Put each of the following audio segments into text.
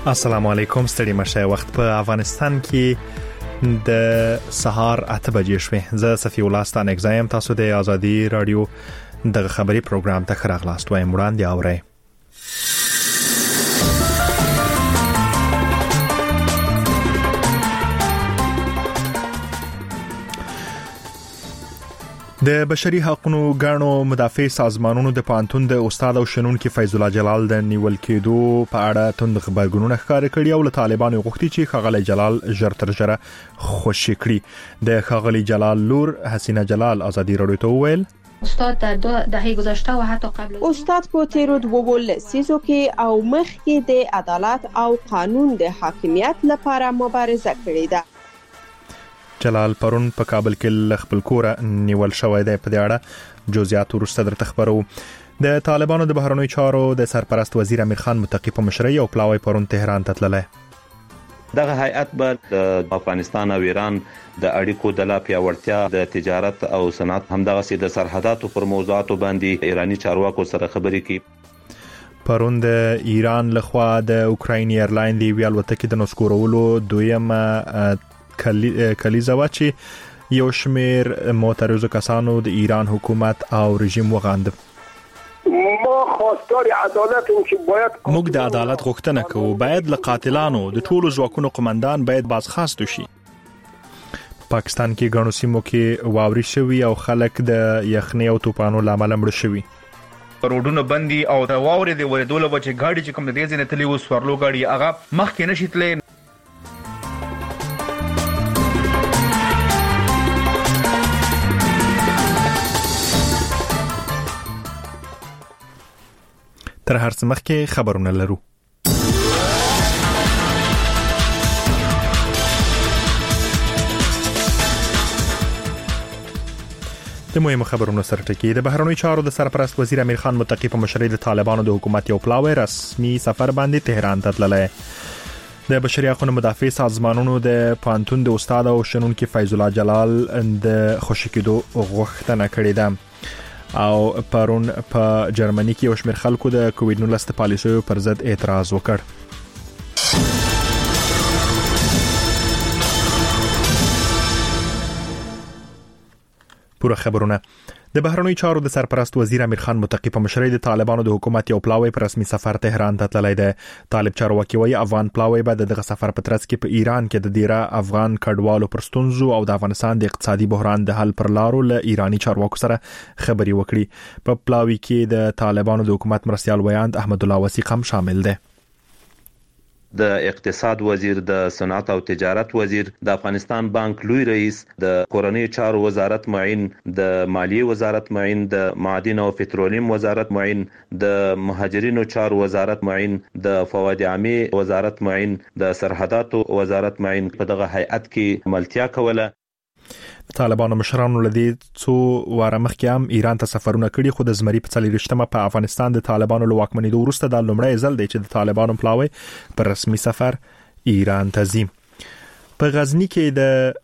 السلام علیکم، ستړي مشه. وخت په افغانستان کې د سهار 8 بجې شوې. زه صفی الله ستان اگزایم. تاسو د ازادي رادیو د خبري پروګرام ته خراغلاست وایم. وړاندې اورئ. د بشري حقوقو غاڼو مدافع سازمانونو د پانتون د استاد او شنونکو فیض الله جلال د نیول کېدو په اړه توند خبرګونونه ښکار کړي او له طالبانو غوښتي چې خغلی جلال ژر تر ژره خوشي کړي. د خغلی جلال لور حسینه جلال ازادي رادیو ته وویل استاد در 2 دهه گذشته و حتی قبل استاد په تیرو 2 لسیزو کې او مخکې د عدالت او قانون د حاکمیت لپاره مبارزه کړې ده. جلال پرون په کابل کې خپل کور نیول شوی دی. په دې اړه جزئیات ورسته درته خبرو. د طالبانو د بهرنیو چارو د سرپرست وزیر امیر خان متقی په مشرۍ او پلاوی پرون تهران ته تللی. دغه هیئت به د افغانستان او ایران د اړیکو د لا پیاوړتیا د تجارت او صنعت همدغه سي د سرحداتو پر موضوعاتو باندې ایرانی چارواکو سره خبرې کوي. پرون د ایران لخوا د اوکراین ایرلاین دی ویل وتکې د نسکورولو دویمه کلیزه وا چې یو شمیر معترض کسانو د ایران حکومت او رژیم وغاند. ما خواستار عدالت چې باید موږ د عدالت غوښتنه کوو. باید له قاتلانو د ټولو ځواکونو قومندان باید بازخواست شي. پاکستان کې غنو سیمو کې واوري شوی او خلک د یخنۍ او طوفانو لامل مړ شوی. روډونه بندي او د واورې د ورېدو لپاره چې ګاډي چې کوم د دې ځنه تلی و سورلو ګاډي هغه مخکې نشي تللی. تر هر څه مخکې خبرونه لرو. د مهمو خبرونو سره ټکی. د بهرنیو چارو د سرپرست وزیر امیر خان متقی په مشرۍ د طالبانو د حکومت یو پلاوی رسمي سفر باندې تهران ته تللی. د بشري حقوقو مدافع سازمانونو د پانتون د استاد او شنونکو فیض الله جلال د خوشی کېدو غوښتنه کړې ده. او پرون په جرمني کې یو شمېر خلکو د کووډ 19 پالیسیو پر ضد اعتراض وکړ. پوره خبرونه. د بهرنیو چارو د سرپرست وزیر امیر خان متقی په مشرۍ د طالبانو د حکومت یو پلاوی پر رسمي سفر تهران ته تللی دی. طالب چارواکي وايي افغان پلاوی به دغه سفر په ترڅ کې په ایران کې د ډیره افغان کډوالو پر ستونزو او د افغانستان د اقتصادي بحران د حل پر لارو له ایرانی چارواکو سره خبري وکړي. په پلاوی کې د طالبانو د حکومت مرستيال ویاند احمد الله وثیق هم شامل دی. د اقتصاد وزیر، د صنعت او تجارت وزیر، د افغانستان بانک لوی رئیس، د کورنۍ چارو وزارت معین، د مالیې وزارت معین، د معادن او پټرولیم وزارت معین، د مهاجرینو چارو وزارت معین، د فواید عامه وزارت معین، د سرحداتو وزارت معین په دغه هیئت کې ملتیا کوله. طالبانو مشرانو لدی څو واره مخکې هم ایران ته سفرونه کړي، خو د زمری په 40مه په افغانستان د طالبانو له واکمنۍ وروسته د لومړی ځل دی چې د طالبانو پلاوی پر رسمي سفر ایران ته ځي. په غزنی کې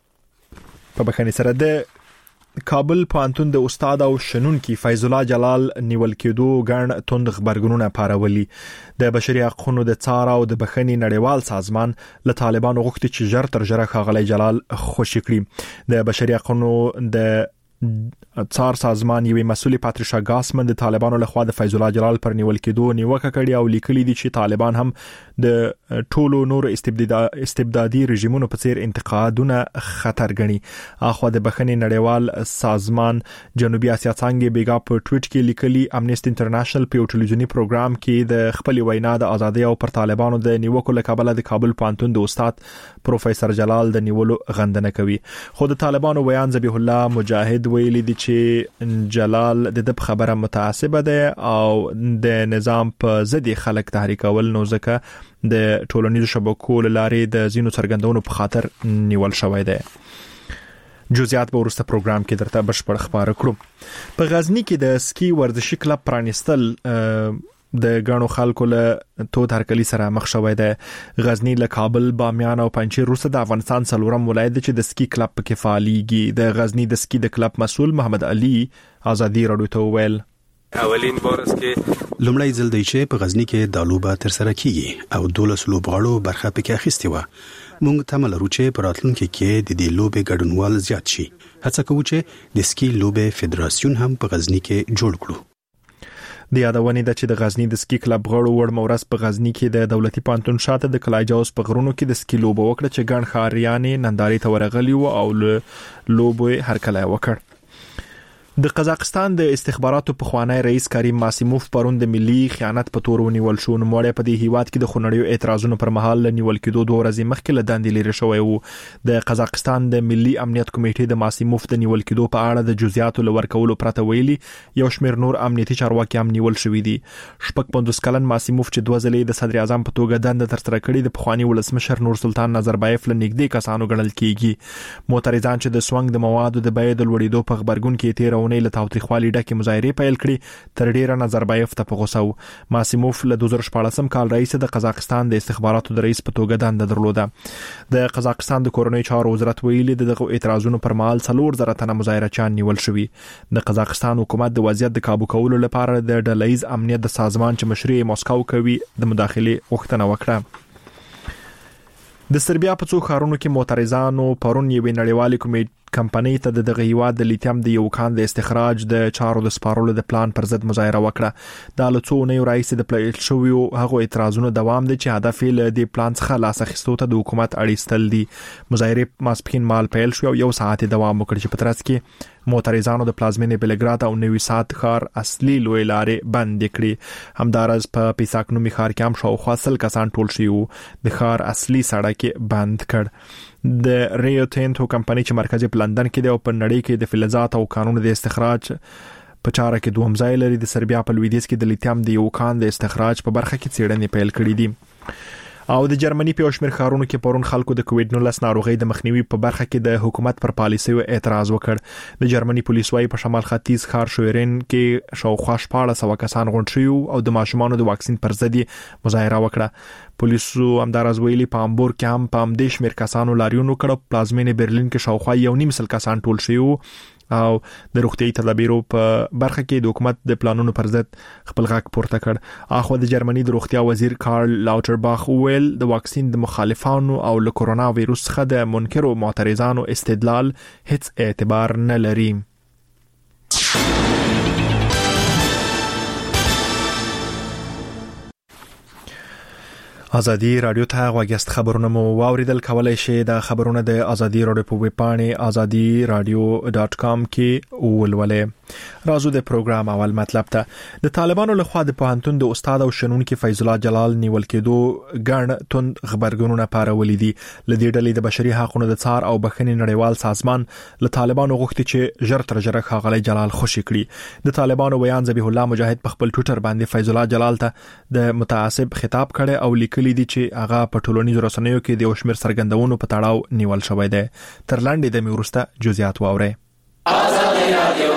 د بخښنې سره د کابل پانتون د استاد او شنونکو فیض الله جلال نیول کېدو غاڼ توند خبرګونونه پارولي. د بشري حقوقو د څار او د بخښنې نړیوال سازمان له طالبانو غوښتي چې ژر تر ژره خغلی جلال خوشي کړي. د بشري حقوقو د څار سازمان یوې مسولې پاتریشا ګاسمن د طالبانو لخوا د فیض الله جلال پر نیول کېدو نیوکه کړې او لیکلي دي چې طالبان هم د ټولو نور استبدادي رژیمونو په څیر انتقادونه خطر ګڼي. اخو د بخښنې نړیوال سازمان جنوبي اسیا څنګه بیګا په ټویټ کې لیکلي امنیسټي انټرنیشنل په ټلویزیونی پروګرام کې د خپل وینا د ازادۍ او پر طالبانو د نیوکو له کابل د کابل پانتون د استاد پروفیسور جلال د نیولو غندنه کوي. خو د طالبانو ویان ذبیح الله مجاهد ویلي دي چې جلال د خبره متعصبه ده او د نظام په ضد خلک تحریک اول نو ځکه د ټولنیزو شبکو لارې د زینو څرګندونو په خاطر نیول شوی دی. جزئیات به ورسته پروګرام کې درته بشپړ خبره کړو. په غزنی کې د سکی ورزشي کلب پرانستل د غاڼو خلکو له تود هرکلی سره مخ شوی دی. غزنی له کابل، بامیان او پنجشیر وروسته د افغانستان څلورم ولایت چې د سکی کلب پکې فعالیږي. د غزنی د سکی د کلب مسؤل محمد علي ازادي رادیو ته ویل اولین بارس کې لومړی ځل دی چې په غزنی کې د لوبه تر سره کیږي او 12 لوبغاړو برخه پکې اخیستې و. موږ تمه لرو چې په راتلونکي کې د دې لوبې ګډونوال زیات شي. هڅه کوو چې د سکی لوبې فدراسیون هم په غزنی کې جوړ کړو. د یادونې د چې د غزنی د سکی کلب غړو وړ مورس په غزنی کې د دولتي پانتون شاته د کلاجاوس په غرونو کې د سکی لوبه وکړه چې ګڼ ښاریانې نندارې ته ورغلي وو او لوبه هرکلی وکړ. د قزاقستان د استخباراتو په خوانی رئیس کریم ماسیموف پرون د ملي خیانت په تور ونیول شو. نو مړی په دې هیواد کې د خونړیو اعتراضونو پر مهال نیول کېدو 2 ورځې مخکې له دندې لري شوی وو. د قزاقستان د ملي امنیت کمیټې د ماسیموف د نیول کېدو په اړه د جزئیاتو لور کولو پرته ویلي یو شمېر نور امنیتي چارواکي هم نیول شوی دي. 55 کلن ماسیموف چې 2 ځلې د صدر اعظم په توګه دنده تر سره کړې د پخوانی ولسمشر نور سلطان نظربایف له نږدې کسانو ګڼل کیږي. معترضان چې د سونګ د موادو د بیې د لوړېدو په خبرګون کې تیرونې له تاوتریخوالي ډکه مظاهره پیل کړې تر ډیره نظربایف ته په غوسه و. ماسیموف له 2014 کال رئیس د قزاقستان د استخباراتو د رئیس په توګه دنده درلوده. د قزاقستان د کورنۍ چارو وزارت ویلي دغه اعتراضونو پر مهال 4,000 تنه مظاهرچیان نیول شوي. د قزاقستان حکومت د وضعیت د کابو کولو لپاره د ډله‌ییز امنیت د سازمان چې مشري ماسکو کوي د مداخله غوښتنه وکړه. د سربیا په څو ښارونو کې معترضانو پرون یوې نړیوالې کمپنۍ ته دغه هیواد د لیتیم د یو کان د استخراج د چارو د سپارلو د پلان پر ضد مظاهره وکړه. د لڅونې رئیس د پلیل شویو هغه اعتراضونو دوام دي چې هدف یې د پلان څخه لاس اخیستو ته د حکومت اړیستل دي. مظاهره ماسپخین مال پیل شو یو ساعت دوام وکړ چې په ترڅ کې معترضانو د پلازمینې بلګراد او نوي سات ښار اصلي لوی لارې بند کړې. همدارس په پیساکنومي ښار کې هم شاوخوا 100 کسان ټول شوي وو. د ښار اصلي سړک بند کړ. د ریو تینټو کمپنۍ چې مرکزي په لندن کې دی او په نړۍ کې د فلزات او قانون د استخراج په چاره کې دوهم ځای لري. د سربیا په لویدیځ کې د لیتیم د یو کان د استخراج په برخه کې څېړنې پیل کړې دي. او د جرمني په شمیر ښارونو کې پرون خلکو د کووډ-19 ناروغي د مخنیوي په برخه کې د حکومت پر پالیسي اعتراض وکړ. د جرمني پولیس وايي په شمال ختیځ ښار شویرین کې شاوخوا 1400 کسان غونډ شوي او د ماشومانو د واکسین پر ضد مظاهره وکړه. پولیسو همدارز ویلي په امبور کې هم په همدې شمیر کسانو لاریون وکړ. پلازمینې برلین کې شاوخوا 1.5 کسان ټول شوي او د روغتیايي تدابیرو په برخه کې د حکومت د پلانونو پر ضد خپل غږ پورته کړ. اخو د جرمني د روغتیا وزیر کارل لاوټرباخ ویل د واکسین د مخالفانو او له کورونا وایروس څخه د منکرو معترضانو استدلال هیڅ اعتبار نه لري. ازادي رادیو ته غوښتل خبرونه مو واوریدل. کولای شئ د خبرونه د ازادي رادیو په ویب پاڼه azadiradio.com کې ولولئ. راځو د پروګرام اول مطلب ته. د طالبانو لخوا د پوهنتون د استاد او شنونکو فیض الله جلال نیول کېدو ګڼ توند خبرګونونه پارولې دي. لدې ډلې د بشري حقوقو د څار او بخښنې نړیوال سازمان له طالبانو غوښتي چې ژر تر ژره ښاغلي جلال خوشي کړي. د طالبانو ویان ذبیح الله مجاهد په خپل ټوئیټر باندې فیض الله جلال ته د متعصب خطاب کړي او لیکلي دي چې هغه په ټولنیزو رسنیو کې د شمیر سرګندونو په تړاو نیول شوی دی. تر لاندې د میورسته جزئیات واورئ. ازادي رادیو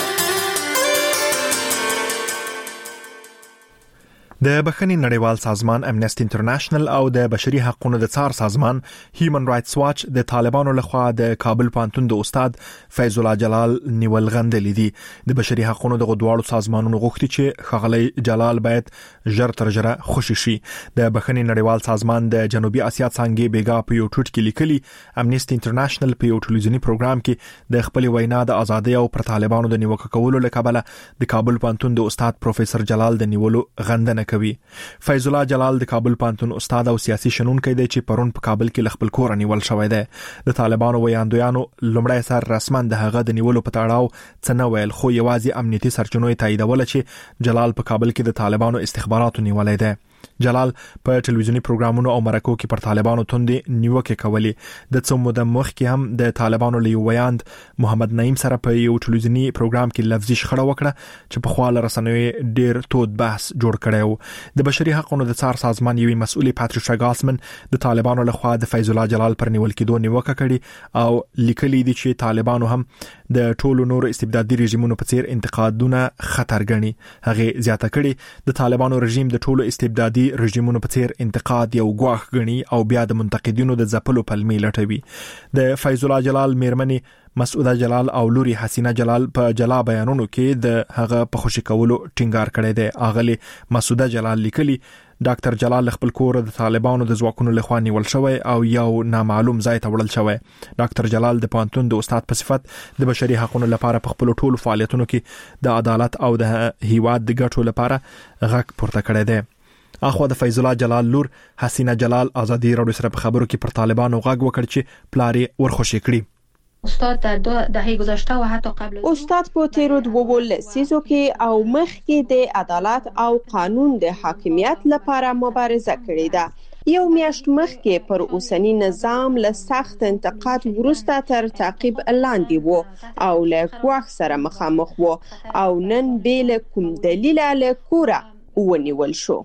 د بخښنې نړیوال سازمان امنیسټي انټرنیشنل او د بشري حقوقو د څار سازمان هیومن رائټس واچ د طالبانو لخوا د کابل پوهنتون د استاد فیض الله جلال نیول غندلې دي. د بشري حقوقو د غوډوالو سازمانونو غوښتي چې ښاغلي جلال باید ژر تر ژره خوشي شي. د بخښنې نړیوال سازمان د جنوبي اسیا څنګه بیګا په یو ټوټ کې لیکلي امنیسټي انټرنیشنل په یو ټلویزیونی پروګرام کې د خپل وینا د ازادي او پر طالبانو د نیوکه کولو لپاره د کابل پوهنتون د استاد پروفیسور جلال د نیولو غندنه کوي. فیض الله جلال د کابل پوهنتون استاد او سیاسي شنونکی دی چې پرون په کابل کې خپل کور نیول شوی دی. د طالبانو ویاندویانو لومړی سر رسما د هغه د نیولو په تړاو څه نه ویل، خو یوازې امنیتي سرچینو تاییدول چې جلال په کابل کې د طالبانو استخباراتو نیولای دی. جلال په ټلویزیونی پروګرامونو او مرکو کې پر طالبانو توندې نیوکه کوي. د څو موده مخکې هم د طالبانو لیو ویاند محمد نعیم سره په یو ټلویزیونی پروګرام کې لفظي شخړه وکړه چې په خواله رسنوي ډیر تود بحث جوړ کړو. د بشري حقوقو د څار سازمان یوې مسؤلې پاتریشا ګاسمن د طالبانو لخوا د فیض الله جلال پر نیول کېدو نیوکه کړې او لیکلي دي چې طالبانو هم د ټولو نور استبدادي رژیمونو په څیر انتقادونه خطر ګڼي. هغه زیاته کړي د طالبانو رژیم د ټولو استبدادي رژیمونو په څیر انتقاد یو ګواښ ګڼي او بیا د منتقدینو د ځپلو پلمې لټوي. د فیض الله جلال میرمنې مسعوده جلال او لوري حسینه جلال په جلا بیانونو کې د هغه په خوشی کولو ټینګار کړی دی. اغلی مسعوده جلال لیکلي ډاکټر جلال خپل کور د طالبانو د ځواکونو لخوا نیول شوی او یو نامعلوم ځای ته وړل شوی. ډاکټر جلال د پانتون د استاد په صفت د بشري حقوقو لپاره په خپل ټولو فعالیتونو کې د عدالت او د هیواد د ګټو لپاره غږ پورته کړی دی. اخو د فیض الله جلال لور حسینه جلال ازادي راډیو سره په خبرو کې پر طالبانو غږ وکړ چې پلاری ورخوشي کړي. استاد در 2 دهه گذشته و حتی قبل استاد په تیرو 2 لسیزو کې او مخکې د عدالت او قانون د حاکمیت لپاره مبارزه کړې ده. یو میاشت مخکې پر اوسنی نظام له سخت انتقاد وروسته تر تعقیب لاندې وو او له ګواښ سره مخامخ وو او نن بیل کوم دلیل له کوره ونیول شو.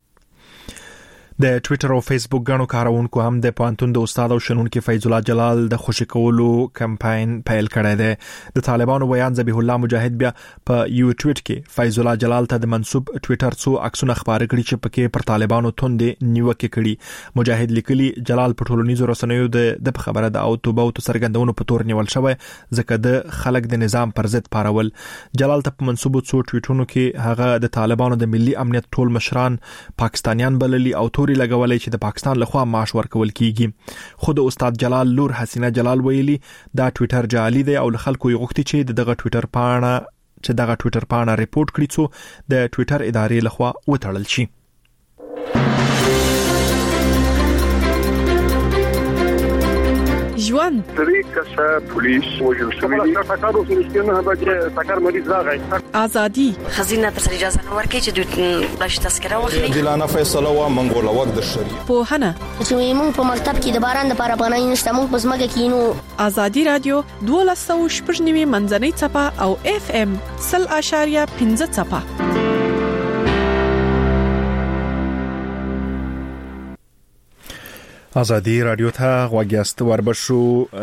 د ټوئیټر او فیسبوک غاڼو کارونکو هم د پانتون د استاد او شنونکو فیض الله جلال د خوشی کولو کمپاین پیل کړی دی. د طالبانو بیان ذبیح الله مجاهد بیا په یو ټویټ کې فیض الله جلال ته د منسوب ټوئیټر څو عکسونه خبرې کړي چې پکې پر طالبانو توندې نیوکه کړي. مجاهد لیکلي جلال په ټولنیزو رسنیو د خبره د او توبه او څرګندونو په تور نیول شوی ځکه د خلک د نظام پر ضد پارول. جلال ته په منسوب څو ټویټونو کې هغه د طالبانو د ملي امنیت ټول مشران پاکستانیان بللي او توري لګولې چې د پاکستان لخوا معاش ورکول کیږي. خو د استاد جلال لور حسینه جلال ویلي دا ټوئیټر جعلي دی او خلکو یې غوښتي چې دغه ټوئیټر پاڼه ریپورت کړي څو د ټوئیټر ادارې لخوا وټړل شي. ژوند طریقه پولیس وجل شوی دی تاکارو سنشتنه به تاکار مریض راغی ازادي خزینه تر اجازه نه ورکړي چې دوی بلش تذکره واخلي. دلانه فیصله و منګول وخت د شریعت په هنه چې موږ په مکتب کې د باران لپاره پناه نشته موږ په سمګه کې نو ازادي رادیو 12.9 منځنۍ چپه او FM 0.15 چپه. ازادي رادیو ته غوږیاست. وربشو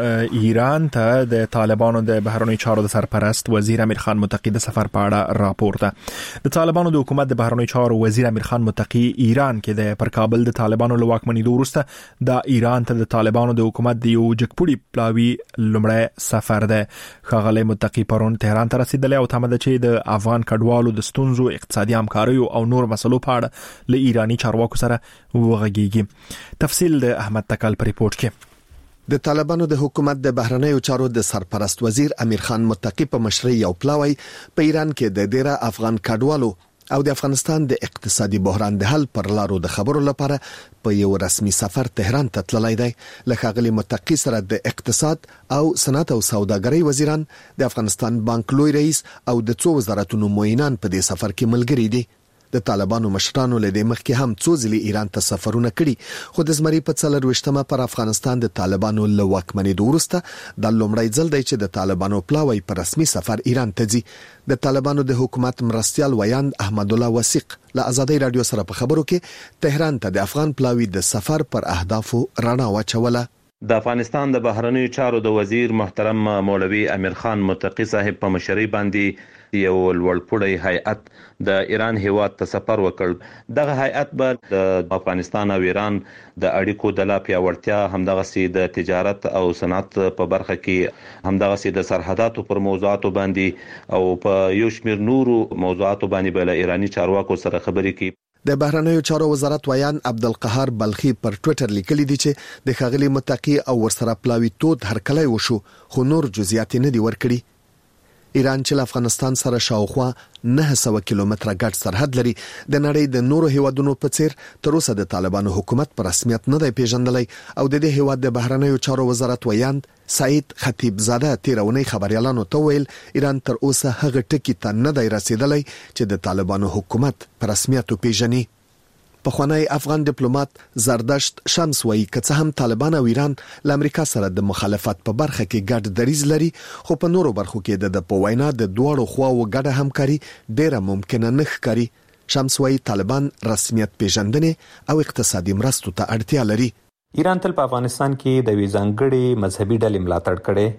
ایران ته د طالبانو د بهرنی چارو د سرپرست وزیر امیر خان متقی د سفر په اړه راپور ده. د طالبانو د حکومت د بهرنی چارو وزیر امیر خان متقی ایران کې د پر کابل د طالبانو له واکمنۍ وروسته د ایران ته د طالبانو د حکومت د یو جګپوړي پلاوی لومړی سفر ده. ښاغلی متقی پرون تهران ته رسیدلی او تمه ده چې د افغان کډوالو د ستونزو اقتصادي همکاریو او نور مسلو په اړه له ایرانی چارواکو سره وغږیږي. تفصیل د احمد تکل پر ریپورت کې. د طالبانو د حکومت د بهرنیو چارو د سرپرست وزیر امیر خان متقی په مشرۍ یو پلاوی په ایران کې د ډیره افغان کډوالو او د افغانستان د اقتصادي بحران د حل پر لارو د خبرو لپاره په یو رسمي سفر تهران ته تللی دی. له ښاغلي متقی سره د اقتصاد او صنعت او سوداګرۍ وزیران، د افغانستان بانک لوی رئیس او د څو وزارتونو معینان په دې سفر کې ملګري دي. د طالبانو مشرانو له دې مخکې هم څو ځلې ایران ته سفرونه کړي، خو د زمري په 24مه پر افغانستان د طالبانو له واکمنۍ وروسته د لومړی ځل دی چې د طالبانو پلاوی په رسمي سفر ایران ته ځي. د طالبانو د حکومت مرستيال ویاند احمد الله وثیق له ازادي رادیو سره په خبرو کې تهران ته د افغان پلاوی د سفر پر اهدافو رڼا واچوله. د افغانستان د بهرنیو چارو د وزیر محترم مولوي امیر خان متقی صاحب په مشرۍ باندې یو لوړپوړی هیئت د ایران هیواد ته سفر وکړ. دغه هیئت به د افغانستان او ایران د اړیکو د لا پیاوړتیا، همدغسي د تجارت او صنعت په برخه کې، همدغسي د سرحداتو پر موضوعاتو باندې او په یو شمېر نورو موضوعاتو باندې بل ایرانی چارواکو سره خبرې کوي. د بهرنیو چارو وزارت ویان عبدالقهار بلخی پر ټوئیټر لیکلی دی چې د ښاغلي متقی او ورسره پلاوی تود هرکلی وشو، خو نور جزئیات نه دی ورکړي. ایران چې افغانستان سره شاوخوا 900 کیلومتره ګډ سرحد لري، د نړۍ د نورو هیوادونو په څیر تر اوسه د طالبانو حکومت په رسمیت نه دی پیژندلی او د دې هیواد د بهرنیو چارو وزارت ویاند سعید خطیب زاده تیرونی خبريالانو ته ویل ایران تر اوسه هغه ټکی ته نه دی رسیدلی چې د طالبانو حکومت په رسمیت پیژني. پخوانی افغان ډیپلوماټ زردشت شمس وایي که څه هم طالبان او ایران له امریکا سره د مخالفت په برخه کې ګډ دریځ لري، خو په نورو برخو کې د په وینا د دوړو خواو ګډه همکاري ډیره ممکنه نه ښکاري. شمس وایي طالبان رسمیت پیژندنې او اقتصادي مرستو ته اړتیا لري. ایران تل په افغانستان کې د ویزانګړي مذهبي ډلې ملاتړ کړي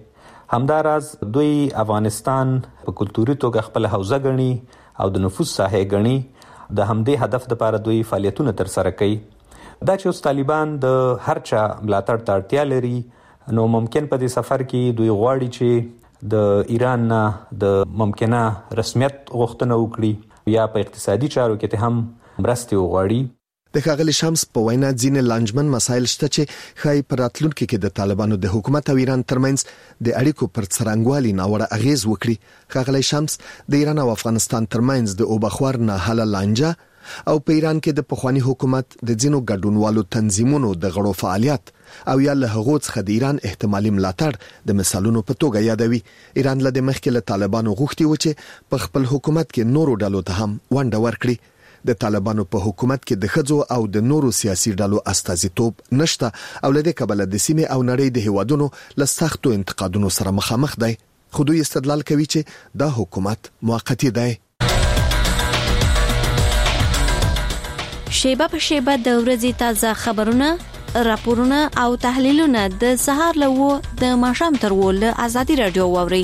همداراز دوی افغانستان په کلتوري توګه خپل حوزه ګڼي او د نفوذ ساحه ګڼي. د همدې هدف لپاره دوی فعالیتونه تر سره کوي. دا چې اوس طالبان د هر چا ملاتړ ته اړتیا لري، نو ممکن په دې سفر کې دوی غواړي چې د ایران نه د ممکنه رسمیت غوښتنه وکړي یا په اقتصادي چارو کې هم مرستې وغواړي. د ښاغلي شمس په وینا ځینې لانجمن مسایل شته چې ښایي په راتلونکي کې د طالبانو د حکومت او ایران ترمنځ د اړیکو پر څرنګوالي ناوړه اغیز وکړي. ښاغلي شمس د ایران او افغانستان ترمنځ د اوبخور نه حل لانجه او په ایران کې د پخوانی حکومت د ځینو ګډونوالو تنظیمونو د غړو فعالیت او یا له هغو څخه د ایران احتمالي ملاتړ د مثالونو په توګه یادوي. ایران له مخکې له طالبانو غوښتي و چې په خپل حکومت کې نورو ډلو ته هم ونډه ورکړي. د طالبانو په حکومت کې د خځو او د نورو سیاسي ډلو استازیتوب نشته او له دې کبله د سیمې او نړۍ د هیوادونو له سختو انتقادونو سره مخامخ دی. خو دوی استدلال کوي چې دا حکومت موقتی دی. شیبه په شیبه د ورځې تازه خبرونه، راپورونه او تحلیلونه د سهار له د ماښام تر ول ازادي رادیو واوري.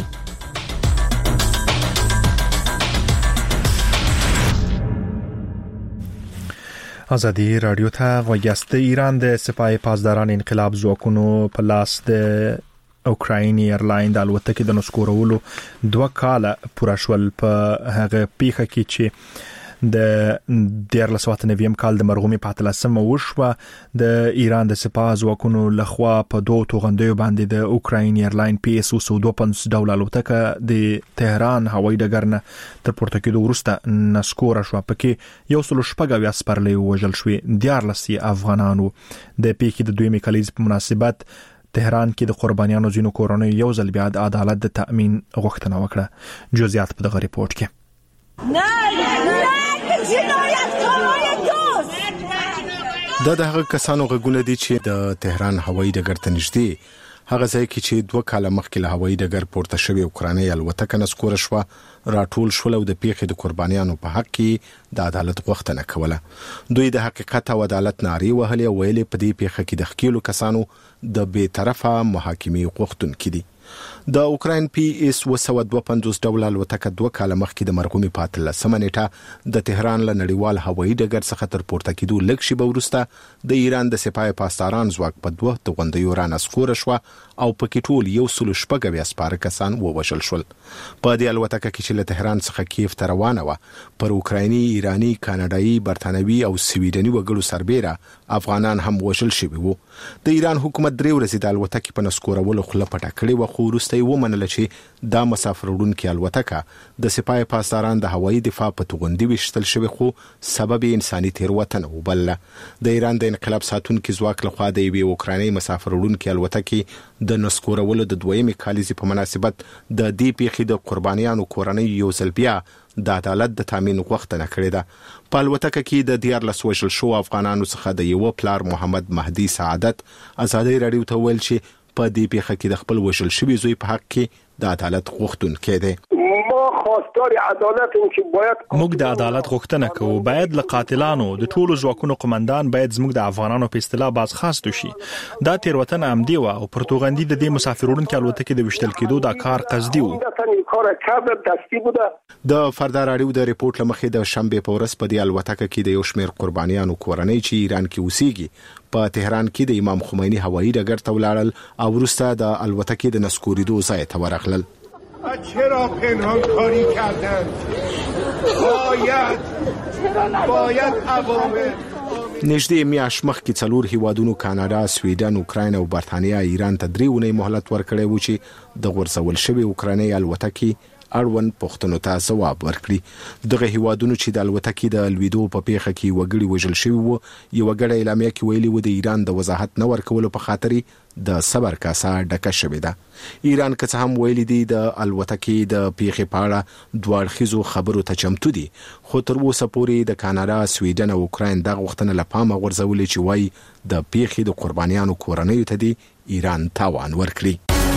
ازادي رادیو ته غوږیاست. ایران د سپاه پاسداران انقلاب ځواکونو په لاس د اوکراین ایرلاین د الوتکې د نسکورولو 2 کاله پوره شول. په هغه پیښه کې چې د 1999 کال د مرغومي په 13 وشوه، د ایران د سپاه ځواکونو لخوا په 2 توغندیو باندې د اوکراین ایرلاین PSU 250 ډول الوتکه د تهران هوایي ډګر نه تر پورته کېدو وروسته نسکوره شو. پکې 160 سپرلي وژل شوې. 14 افغانانو د پیښې د دویمې کلیز په مناسبت تهران کې د قربانیانو ځینو کورنۍ یو ځل بیا د عدالت د تأمین غوښتنه وکړه. جزئیات په دغه ریپورت کې. دا د هغه کسانو غږونه دي چې د تهران هوایي ډګر ته نږدې هغه ځای کې چې 2 کاله مخکې له هوایي ډګر پورته شوی اوکراني الوتکه نسکوره شو راټول شول او د پیښې د قربانیانو په حق کې د عدالت غوښتنه کوله. دوی د حقیقت او عدالت نارې وهلې او ویلې په دې پیښه کې د ښکیلو کسانو د بې طرفه محاکمې غوښتونکي دي. د اوکراین PS 250 ډول الوتکه 2 کاله مخکې د مرغومي په 13 نیټه د تهران له نړیوال هوایي ډګر څخه تر پورته کېدو لږ شیبه وروسته د ایران د سپاه پاسداران ځواک په 2 توغندیو را نسکوره شو او پکې ټول 160 سپاره کسان ووژل شول. په دې الوتکه کې چې له تهران څخه کیف ته روانه و، پر اوکرایني، ایرانی، کاناډایي، برتانوي او سویډني وګړو سربېره افغانان هم وژل شوي وو. د ایران حکومت 3 ورځې د الوتکې په نسکورولو خوله پټه کړې و، خو وروسته یې ومنله چې دا مسافر وړونکې الوتکه د سپاه پاسداران د هوایي دفاع په توغندي ویشتل شوې، خو سبب انساني تېروتنه وبلله. د ایران د انقلاب ساتونکو ځواک لخوا د یوې اوکرایني مسافر وړونکې الوتکې د نسکورولو د 2مې کالیزې په مناسبت د دې پیښې د قربانیانو کورنۍ یو ځل بیا د عدالت د تامین غوښتنه کړې ده. په الوتکه کې د 14 وژل شو افغانانو څخه د یو پلار محمد مهدي سعادت ازادي رادیو ته ویل چې په دې پیښه کې د خپل وژل شوی زوی په حق کې د عدالت غوښتونکي دي. موږ د عدالت غوښتنه کوو. باید له قاتلانو د ټولو ځواکونو قومندان باید زموږ د افغانانو په اصطلاح باز خاص شي. دا تیروتنه عمدي و او پرتوغندي د دې مسافر وړونکو الوتکې د وشتل کېدو دا کار قصدي و. د فردا رادیو د ریپورت لمخې د شنبه په ورځ په دې الوتکه کې د یو شمېر قربانیانو کورنۍ چې ایران کې اوسېږي په تهران کې د امام خمینی هوایي ډګر ته ولاړل او وروسته د الوتکې د نسکوریدو ځای ته ورغلل. چرا پنهان کاری کردن؟ باید عوامل نږدې میاشت مخکې 4 هیوادونو کاناډا، سویډن، اوکراین او برتانیا ایران ته 3 اونۍ مهلت ورکړی و چې د غورځول شوی اوکرایني الوتکې اړوند پوښتنو ته ځواب ورکړي. دغه هیوادونو چې د الوتکې د لویدو په پیښه کې وګړي وژل شوي وو، یو غړی اعلامیه کې ویلي و د ایران د وضاحت نه ورکولو په خاطر د صبر کاسه ډکه شوې ده. ایران که څه هم ویلي دي د الوتکې د پیښې په اړه دوه اړخیزو خبرو ته چمتو دي، خو تر اوسه پورې د کاناډا، سویډن او اوکراین دغه غوښتنه له پامه غورځولې چې وایي د پیښې د قربانیانو کورنیو ته دی ایران تاوان ورکړي.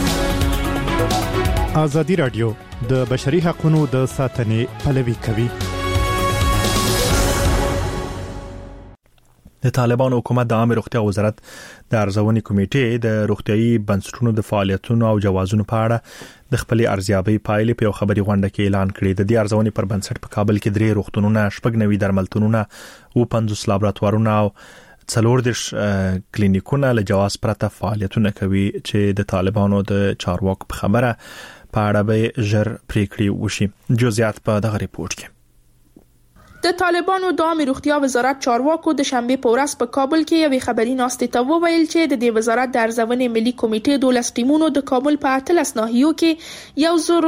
ازادي رادیو د بشري حقوقو د ساتنې پلوي کوي. د طالبانو حکومت د عامه روغتیا وزارت د ارزونې کمیټې د روغتيایي بنسټونو د فعالیتونو او جوازونو په اړه د خپل ارزیابي پایلې په خبري غونډه کې اعلان کړی. د دې ارزونې پر بنسټ په کابل کې 3 روغتونونه، 90 درملتونونه او 50 لابراتوارونه او 40 کلینیکونه له جواز پرته فعالیتونه کوي چې د طالبانو د چارواکو په خبره په اړه به ژر پریکړې وشي. جزئیات په دغه ریپورت کې. د طالبانو د عامه روغتیا وزارت چارواکو د شنبه په ورځ په کابل کې یوې خبري ناستې ته وویل چې د دې وزارت د ارزونې ملي کمیټې 12 ټیمونو د کابل په 18 ناحیو کې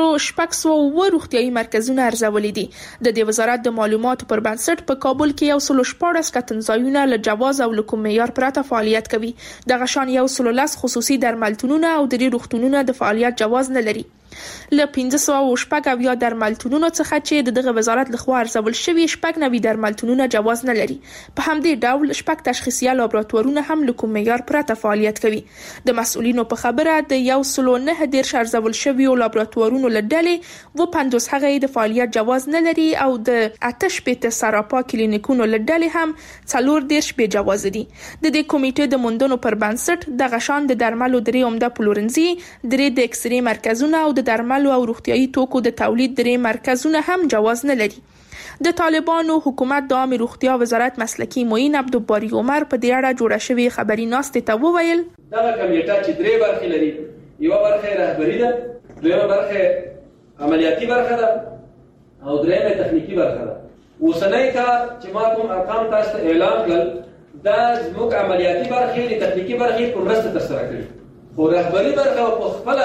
1600 روغتيایي مرکزونه ارزولي دي. د دې وزارت د معلوماتو پر بنسټ په کابل کې 114 کتنځایونه له جواز او له کوم معیار پرته فعالیت کوي. د غشان 110 خصوصي درملتونونه او 3 روغتونونه د فعالیت جواز نه لري. له 1500 درملتونونو څخه چې دغه وزارت لخوا ارزول شوی 90 درملتونونه جواز نه لري. په همدې ډول 6 تشخیصیه لابراتوارونه هم له کوم معیار پرته فعالیت کوي. د مسؤلینو په خبره د 109 ارزول شوی لابراتوارونو له ډلې 50 هغه د فعالیت جواز نه لري او د 8 سراپا کلینیکونو له ډلې هم 4 به جواز دي. د دې کمیټې د موندنو پر بنسټ د غشان د درملو 3 عمده پلورنځي، 3 د اکسرې مرکزونه او د درملو او روغتيایي توکو د تولید 3 مرکزونه هم جواز نه لري. د طالبانو حکومت د عامه روغتیا وزارت مسلکی معین عبدالباری عمر په دې اړه جوړه شوی خبري ناستې ته وویل دا کمیټه چې 3 برخې لري، یو برخه رهبری ده، دویمه برخه عملیاتي برخه ده او دریمه تخنیکی برخه ده. اوسنۍ کار چې ما کوم ارقام تاسو ته اعلان کړل دا زموږ عملیاتي برخې د تخنیکی برخې په مرسته ترسره کړي، خو رهبری برخه په خپل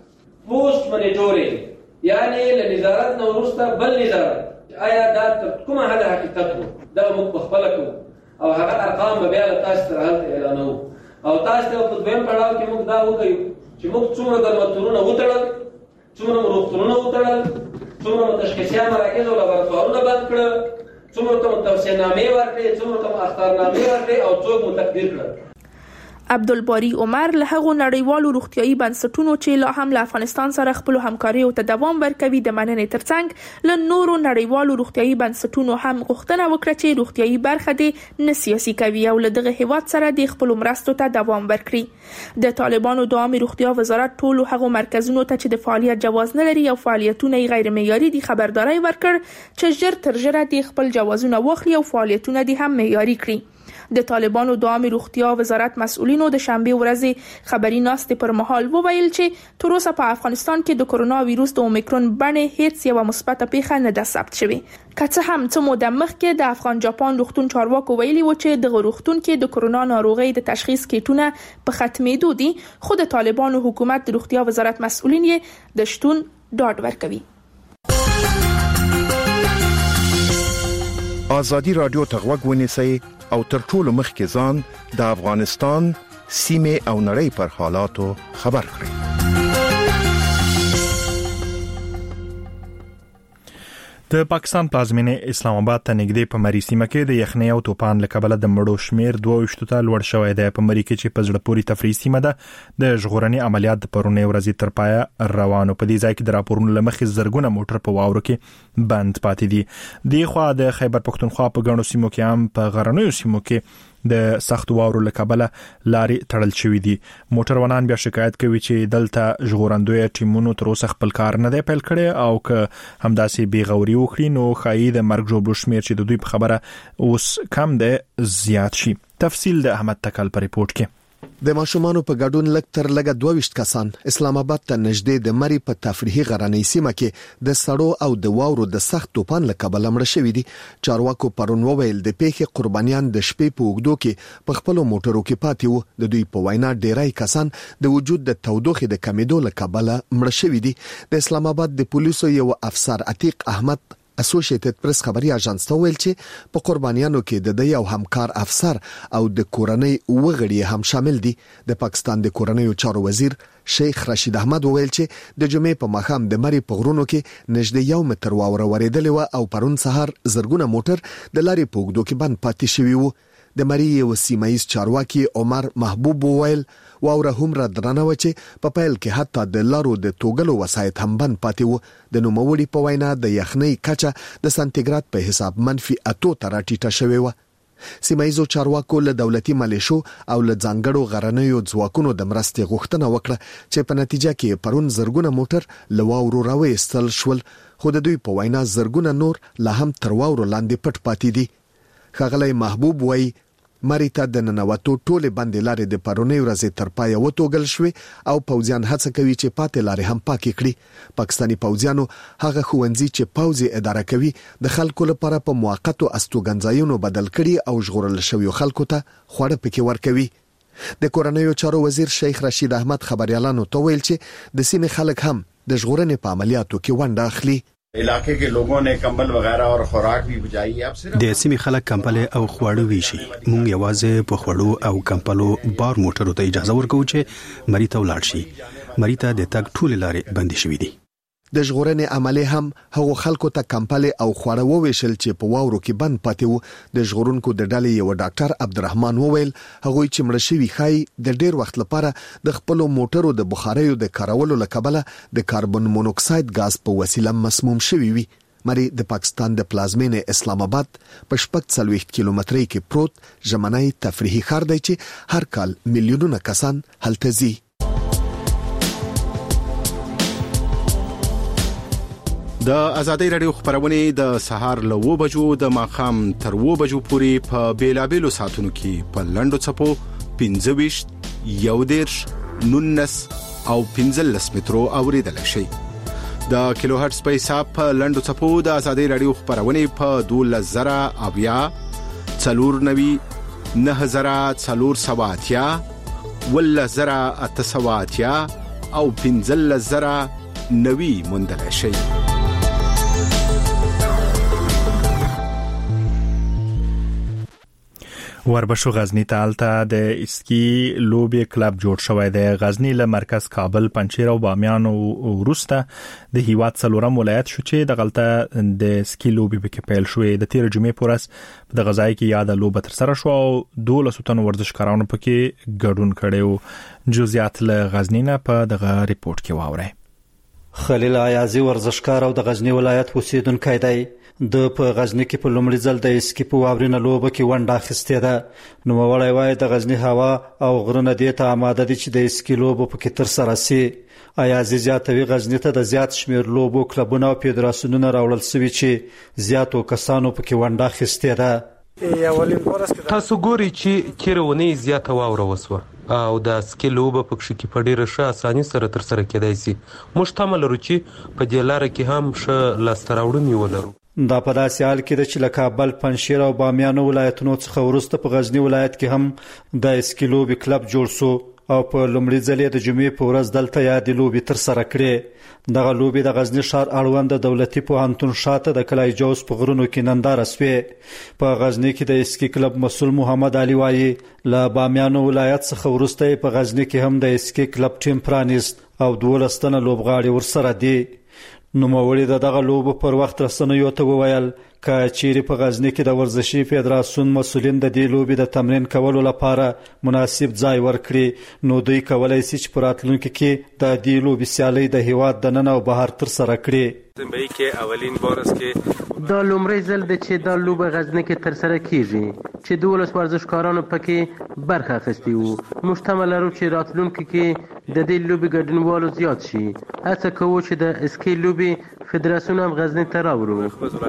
پوسټ منیټورینګ یعنی له نظارت نو وروسته بل نظارت آیا دا کومه حد حقیقت وو دا موږ په خپل کو او هغه ارقام به بیا تاسو ته اعلانو او تاسو ته په دویم پړاو کې موږ دا وکړو چې موږ څومره درملتونونه وتړل، څومره روغتونونه وتړل، څومره تشخیصیه مراکز او لابراتوارونه بند کړل، څومره توصیه‌نامې ورکړې، څومره اخطارنامې ورکړې او څوک متقدر کړل. عبدالباری عمر له هغو نړیوالو روغتيایي بنسټونو چې لا هم له افغانستان سره خپل همکاري او تداوم ورکوي د مننې ترڅنګ له نورو نړیوالو روغتيایي بنسټونو هم غوښتنه وکړه چې روغتيایي برخه د سیاسي کوي او له دغه هیواد سره د خپل مرستو ته دوام ورکړي. د طالبانو د عامه روغتیا وزارت ټول هغو مرکزونو ته چې د فعالیت جواز نه لري او فعالیتونه غیر معیاري دي خبرداري ورکړ چې ژر تر ژره د خپل جوازونه واخلي او فعالیتونه دي هم معیاري کړي. د طالبانو د عامه روغتیا وزارت مسؤلینو د شنبه ورځ خبري ناستې پر مهال وویل چې تر اوسه په افغانستان کې د کرونا وایروس د اومیکرون بڼې هیڅ یو مثبت پیښه نه ده ثبت شوې. که څه هم څه موده مخکې د افغان جاپان روغتون چارواکو ویلي و چې د روغتون کې د کرونا ناروغي د تشخیص کیټونه په ختمېدو دي، خو د طالبانو حکومت د روغتیا وزارت مسؤلین یې د شتون ډاډ ورکوي. آزادی رادیو ته غوږ ونیسئ او تر ټولو مخکې ځان د افغانستان سیمه او نړۍ پر حالاتو خبر کړئ. د پاکستان پلازمینه اسلام آباد ته نږدې په مری سیمه کې د یخنۍ او طوفان له کبله د مړو شمیر 22 ته لوړ شوی دی. په مری کې چې په زړه پوري تفریحي سیمه ده د ژغورنې عملیات د پرونې ورځې تر پایه روانو. په دې ځای کې د راپورونو لمخې زرګونه موټر په واورو کې بند پاتې دي. د خوا د خیبر پختونخوا په ګڼو سیمو کې هم په غرنیو سیمو کې د سخت واورو له کبله لارې تړل شوې دي. موټروانان بیا شکایت کوي چې دلته ژغورندوی ټیمونو تر اوسه خپل کار نه دی پیل کړی او که همداسې بیغوري وکړي نو ښایي د مرګ ژوبلو شمیر چې د دوی په خبره اوس کم دی زیات شي. تفصیل د احمد تکل په ریپورت کې. د ماشومانو په ګډون لږ تر لږه 22 کسان اسلام آباد ته نږدې د مری په تفریحي غرنۍ سیمه کې د سړو او د واورو د سخت طوفان له کبله مړه شوي دي. چارواکو پرون وویل د پیښې قربانیان د شپې په اوږدو کې په خپل موټرو کې پاتې وو. د دوی په وینا ډیری کسان د وجود د تودوخې د کمیدو له کبله مړه شوي دي. د اسلام آباد د پولیسو یو افسر عتیق احمد اسوسییټډ پریس خبري اژانس ته ویل چې په قربانیانو کې د یو همکار افسر او د کورنۍ وګړي هم شامل دي. د پاکستان د کورنۍ چارو وزیر شیخ رشید احمد ویل چې د جمعې په ماښام د مری په غرونو کې نږدې 1 متر واوره ورېدلې و او پرون سهار زرګونه موټر د لارې په اوږدو کې بند پاتې شوي وو. د مری یو سیمایي چارواکي عمر محبوب ویل واوره هم را درنه و چې په پیل کې حتی د لارو د توګلو وسایط هم بند پاتې وو. د نوموړي په وینا د یخنۍ کچه د سانتیګراد په حساب -8 ته راټیټه شوې و. سیمایزو چارواکو له دولتي مالیشو او له ځانګړو غرنیو ځواکونو د مرستې غوښتنه وکړه چې په نتیجه کې پرون زرګونه موټر له واورو راوېستل شول، خو د دوی په وینا زرګونه نور لا هم تر واورو لاندې پټ پاتې دي. ښاغلی محبوب وایي مریته د ننوتو ټولې بندې لارې د پرونۍ ورځې تر پایه وتوږل شوې او پوځیان هڅه کوي چې پاتې لارې هم پاکې کړي. پاکستاني پوځیانو هغه ښوونځي چې پوځ اداره کوي د خلکو لپاره په موقتو استوګنځایونو بدل کړي او ژغورل شویو خلکو ته خواړه پکې ورکوي. د کورنیو چارو وزیر شیخ رشید احمد خبريالانو ته ویل چې د سیمې خلک هم د ژغورنې په عملیاتو کې ونډه اخلي. علاقے کے لوگوں نے کمبل وغیرہ اور خوراک بھی بجائی. اب صرف د سیمې خلک کمبل او خواړه ویشي. مونږ یوازې په خوړو او کمبلو بار موټرو ته اجازه ورکوو چې مریته ولاړ شي. مریته د تګ ټول لارې بندې شوې دي. د ژغورنې عملي هم هغو خلکو ته کمپل او خواړه وویشل چې په واورو کې بند پاتې وو. د ژغورونکو د ډلې یو ډاکټر عبدالرحمن وویل هغه چې مړ شوی خای د ډیر وخت لپاره د خپل موټرو د بخاریو د کارولو لکبله د کاربن مونوکساید غاز په وسیله مسموم شوی وي. مری د پاکستان د پلازمینې اسلام آباد په 40 کیلومترۍ کې پروت ژمنی تفریحي ښار دی چې هر کال میلیونونه کسان هلته ځي. د ازادۍ رادیو خبرونه د سهار له 9 بجو د ماخام تر 9 بجو پورې په بیلابېلو ساعتونو کې په لنډو چپو 15 19 او 15 مترو اوریدل شي. د کیلو هرتز په حساب په لنډو چپو د ازادۍ رادیو خبرونه په 12000 490 9480 10880 او 15090 مندل شي. وربشو غزنی ته الته د اسکی لوبي کلب جوړ شوی دی. غزنی له مرکز کابل، پنجشیر او بامیان وروسته د هیواد څلورم ولایت شو چې د غلطه د اسکی لوبي په کې پیل شوې. د تیر جمعې پورس د غزای کې یاد لوبه تر سره شو او 12 تن ورزشکارانو پکې ګډون کړي. جزئیات له غزنی نه په دغه ریپورت کې واورئ. خلیل عیازي ورزشکار او د غزنی ولایت اوسیدونکی دی. د په غزنی کې په لومړي ځل د اسکی په واورینه لوبه کې ونډه اخیستې ده. نو وړای وای د غزنی هوا او غرونه دې ته آماده دي چې د اسکی لوبه په کې تر سره سي. عیازي زیاتوي غزنی ته د زیات شمیر لوبو کلبونه او فدراسیونونه راوړل شوي چې زیاتو کسانو په کې ونډه اخیستې ده. تاسو ګوري چې چیرونه زیاته واوره وسوه او د اسکی لوبه په کې په ډیره ښه اساني سره تر سره کېدای شي. مشتمل لري چې په دې لار کې هم ښه لاستراوړنی ولرو. دا په داسې حال کې د کابل، پنجشیر او بامیان ولایتونو څخه وروسته په غزنی ولایت کې هم د اسکی لوبي کلب جوړ شو او په لومړي ځل د جمعې په ورځ دلته یاد لوبي تر سره کړې. دغه لوبي د غزنی ښار اړوند د دولتي پوهنتون شاته د کلای جوز په غرونو کې ننداره شوه. په غزنی کې د اسکی کلب مسؤل محمد علي وایي له بامیان ولایت څخه وروسته په غزنی کې هم د اسکی کلب ټیم پرانیست او 12 تنه لوبغاړي ورسره دي. نو موري دغه لوب پر وخت رسنیو ته وویل ک چیرې په غزنی کې د ورزشي فدراسیون مسؤلین د دې لوبي د تمرین کولو لپاره مناسب ځای ورکړي نو دوی کولای شي چې پراتلونکو کې د دې لوبي سیالي د هیواد د نن او بهر تر سره کړي. زمبئی کې اولین بارس کې دا لومړی ځل د چې دا لوبه غزنی کې تر سره کیږي چې 12 ورزشکارانو پکې برخه اخیستي وو. مشتمل لرو چې راتلونکو کې د دې لوبي ګډونوالو زیات شي. هڅه کوو چې د اسکی لوبي فدراسیون هم غزنی ته راوړو.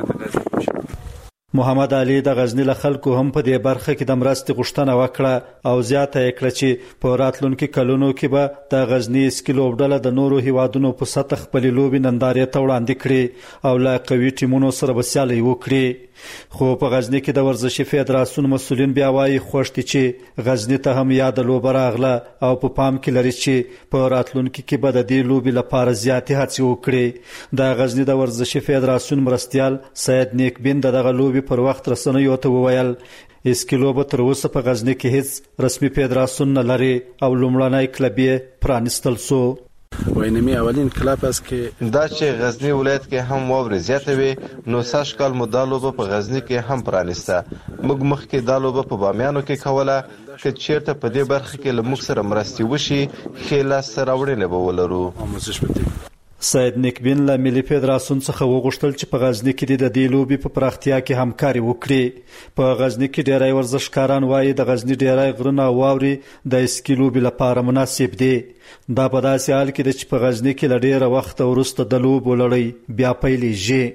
محمد علي د غزنی له خلکو هم په دې برخه کې د مرستې غوښتنه وکړه او زیاته یې کړه چې په راتلونکو کلونو کې به د غزنی اسکی لوبډله د نورو هیوادونو په سطح خپل لوبي نندارې ته وړاندې کړي او لا قوي ټیمونو سره به سیالي وکړي. خو په غزنی کې د ورزشي فدراسیون مسؤلین بیا وایي خوښتي چې غزنی ته هم یاد لوبه راغله او په پام کې لري چې په راتلونکو کې به د دې لوبي لپاره زیاتې هڅې وکړي. د غزنی د ورزشي فدراسیون مرستيال سید نیک بین دغه لوبي پر وخت رسنیو ته وویل اسکی لوبه تر اوسه په غزنی کې هیڅ رسمي فدراسیون نه لري او لومړنی کلب یې پرانیستل شو. وینمی اولین کلاب است که دا چې غزنی ولایت کې هم واورې زیاته وي نو ساش کال مدالوبه په غزنی کې هم پرانیسته. موږ مخکې دالوبه په بامیانو کې کوله که چیرته په دې برخه کې له موږ سره مرستي وشي خېلا سره وړنه به ولرو. سید نیکبین له ملي فدراسیون څخه وغوښتل چې په غزنی کې د دې لوبي په پراختیا کې همکاري وکړي. په غزنی کې ډیری ورزشکاران وایي د غزنی ډیری غرونه او واوري د اسکی لوبي لپاره مناسب دي. دا په داسې حال کې چې په غزنی کې له ډیره وخت وروسته د لوبو لړۍ بیا پیلېږي.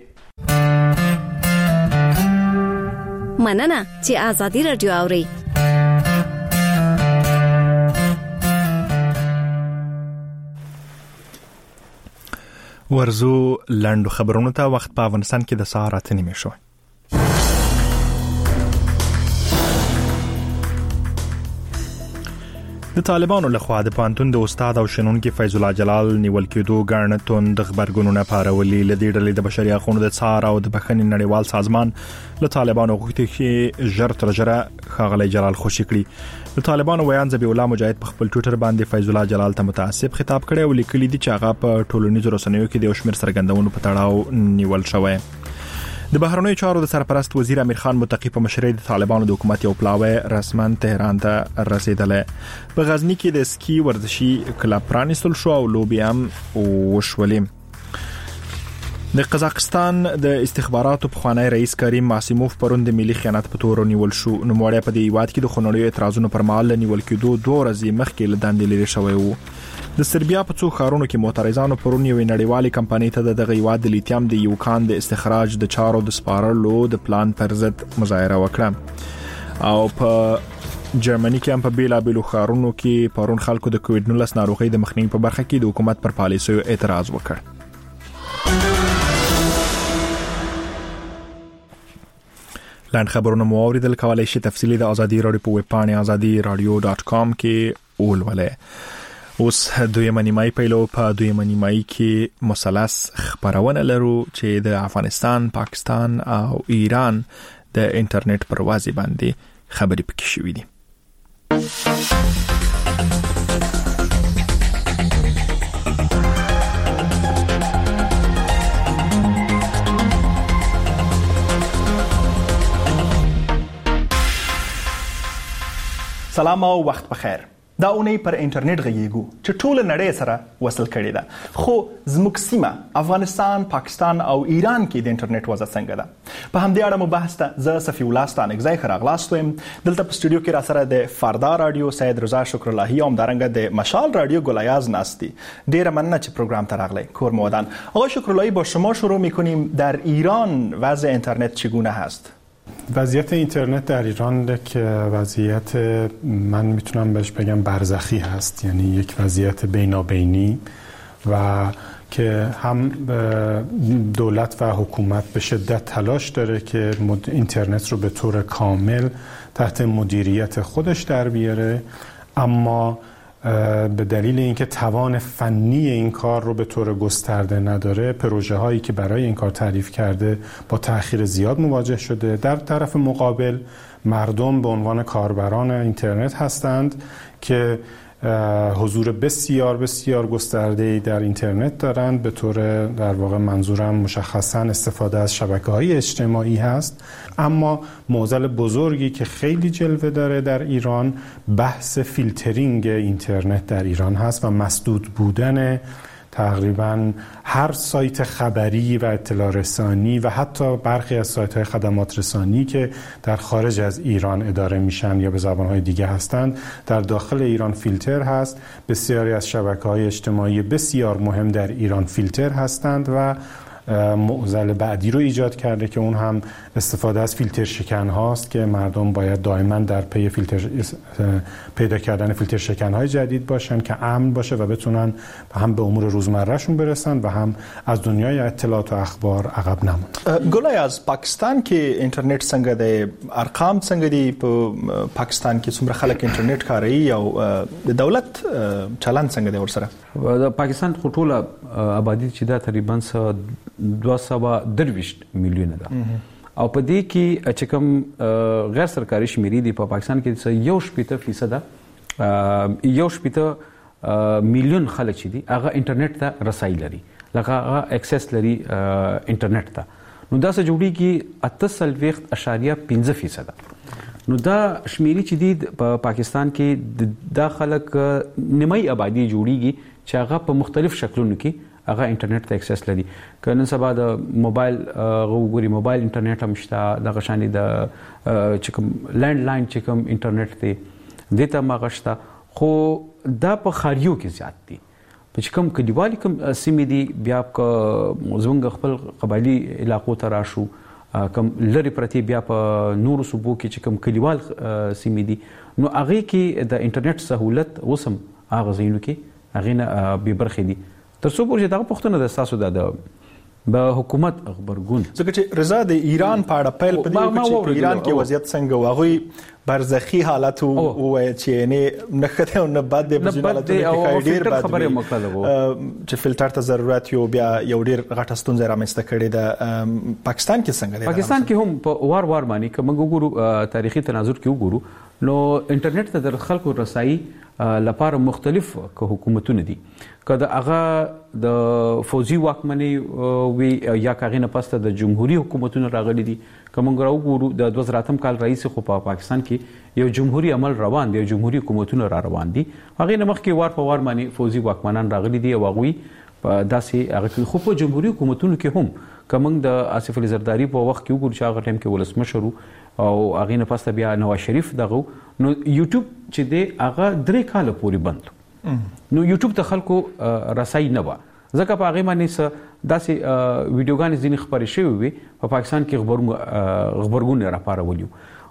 مننه چې آزادي رادیو اوري. ورزو لاندو خبرونو ته وخت په افغانستان کې د سهار 8:30 شو. د طالبانو لخوا د پانتون د استاد او شنونکو فیض الله جلال نیول کېدو ګڼتون د خبرګونونو پارولي لدی ډلې د بشري حقوقو د څار او د بخښنې نړیوال سازمان له طالبانو غوښتي چې ژر تر ژره خاغلی جلال خوشي کړي. د طالبانو ویان ذبیح الله مجاهد په خپل ټوئیټر باندې فیض الله جلال ته متاسف خطاب کړی او لیکلي دي چې هغه په ټولنیزو رسنیو کې د یو شمېر څرګندونو په تړاو نیول شوی. د بهرنیو چارو د سرپرست وزیر امیر خان متقی په مشرۍ د طالبانو د حکومت یو پلاوی رسما تهران ته رسیدله. په غزنی کې د سکی ورزشي کلب پرانیستل شو او لوبي هم وشولې. د قزاقستان د استخباراتو پخوانی رئیس کریم ماسیموف پرون د ملي خیانت په تور نیول شو. نوموړی په دې هیواد کې د خونړیو اعتراضونو پر مهال نیول کېدو 2 ورځې مخکې له دندې لري شوی وو. د سربیا په څو ښارونو کې معترضانو پرون یو نړیوالې کمپنۍ ته د هیواد د لیتیم د یوکان د استخراج د چارو د سپارلو د پلان پر ضد مظاهره وکړه. او په جرمني کې هم په بیلابیلو ښارونو کې پرون خلکو د کووډ-19 ناروغۍ د مخنیوي په برخه کې د حکومت پر پالیسیو اعتراض وکړ. لاند خبرونه مو اوریدل. کولای شئ تفصیلی د ازادي رادیو په ویب پاڼه azadiradio.com کې ولولئ. اوس دویمه نیمای پیلو. په دویمه نیمای کې مثلث خبرونه لرو چې د افغانستان، پاکستان او ایران د انټرنیټ پروازي باندې خبرې پکې شوې دي. سلام او وخت بخیر. دا اونۍ پر انټرنیټ غږیږو چې ټول نړۍ سره وصل کړي ده. خو زموږ سیمه افغانستان، پاکستان او ایران کې د انټرنیټ وضع څنګه ده؟ په همدې اړه مو بحث ته زه صفی الله ستانکزی راغلاست وم. دلته په استودیو کې را سره د فردا رادیو سید رضا شکر اللهی او همدارنګه د مشال رادیو گلایاز ناستی. ډیره مننه چې پروگرام ته راغلی. کور مودان آقای شکر اللهی، با شما شروع می‌کنیم. در ایران وضع اینترنت چگونه هست؟ وضعیت اینترنت در ایران که وضعیت من میتونم بهش بگم برزخی هست، یعنی یک وضعیت بینابینی و که هم دولت و حکومت به شدت تلاش داره که اینترنت رو به طور کامل تحت مدیریت خودش در بیاره، اما به دلیل اینکه توان فنی این کار رو به طور گسترده نداره، پروژه هایی که برای این کار تعریف کرده با تأخیر زیاد مواجه شده. در طرف مقابل مردم به عنوان کاربران اینترنت هستند که حضور بسیار بسیار گسترده‌ای در اینترنت دارند. به طور در واقع منظورم مشخصاً استفاده از شبکه‌های اجتماعی هست. اما معضل بزرگی که خیلی جلوه داره در ایران بحث فیلترینگ اینترنت در ایران هست و مسدود بودن تقریبا هر سایت خبری و اطلاع رسانی و حتی برخی از سایت‌های خدمات رسانی که در خارج از ایران اداره میشن یا به زبان‌های دیگه هستند در داخل ایران فیلتر هست. بسیاری از شبکه‌های اجتماعی بسیار مهم در ایران فیلتر هستند و معضل بعدی رو ایجاد کرده که اون هم استفاده از فیلتر شکن هاست که مردم باید دائما در پی پیدا کردن فیلتر شکن های جدید باشن که امن باشه و بتونن هم به امور روزمرهشون برسن و هم از دنیای اطلاعات و اخبار عقب نمونن. ګولای از پاکستان کې انټرنیټ څنګه دی؟ ارقام څنګه دي؟ په پاکستان کې څومره خلک انټرنیټ کاروي او د دولت چلند څنګه دی ورسره؟ د پاکستان ټوله آبادی چې دا تقریبا 223 میلیونه ده او په دې کې چې کوم غیر سرکاري شمیرې دي په پاکستان کې 1.8% میلیون خلک چې دي هغه انټرنیټ ته رسایي لري، لکه هغه اکسس لري انټرنیټ ته. نو دا څه جوړیږي 38.15%. نو دا شمیرې چې دي په پاکستان کې دا خلک نیمه آبادی جوړیږي چې هغه په مختلف شکلونو کې هغه انټرنیټ ته اکسس لري. کنن سبا د موبایل غوګوري موبایل انټرنیټ هم شته، د غشاني د چکم لینډ لاین چکم انټرنیټ ته دته ما غشتا، خو دا په خاریو کې زیات دي. په چکم کډیوالي کوم سیمې دي بیا زمونږ خپل قبایلی علاقو ته راشو، کم لری پرتی بیا په نورو صوبو کې چې کم کلیوال سیمې دي، نو هغه کې د انټرنیټ سہولت وسم هغه زینو کې هغه نه به برخې دي. تر څو پورې دا پښتنه د تاسو د حکومت خبرګون ځکه چې رضا د ایران په اړه پیل په ایران کې وضعیت څنګه واغوي برزخی حالت او چې نه نخته او نه بد د بزنالاتو کې ډیر بد خبره مکلغو چې فلټر ته ضرورت یو بیا یو ډیر غټه ستونزه رامنځته کړې ده. پاکستان کې څنګه دی؟ پاکستان کې هم په وار باندې کوم وګورو تاریخي تناظر کې وګورو نو انټرنیټ ته د خلکو رسایي لپاره مختلف حکومتونه دي، کله هغه د فوزي واکمنۍ وی یا کاغې نه پسته د جمهوریت حکومتونو راغلي دي. کوم غوړو د 2008 کال رئیس خو په پاکستان کې یو جمهوریت عمل روان دی، جمهوریت حکومتونه را روان دي، هغه نه مخکې وار په وار باندې فوزي واکمنان راغلي دي او هغه په داسې هغه خو په جمهوریت حکومتونو کې هم کوم د آصف علي زرداری په وخت کې وګور چې هغه ټیم کې ولسمشر او هغه نه پسته بیا نواز شریف دغه نو یوټیوب چې دی هغه 3 کال پورې بند نو یوټیوب ته خلکو رسای نه و، ځکه په هغه باندې داسې ویډیوګانې ځینې خبرې شوې وي په پاکستان کې خبرګون راپارولیو.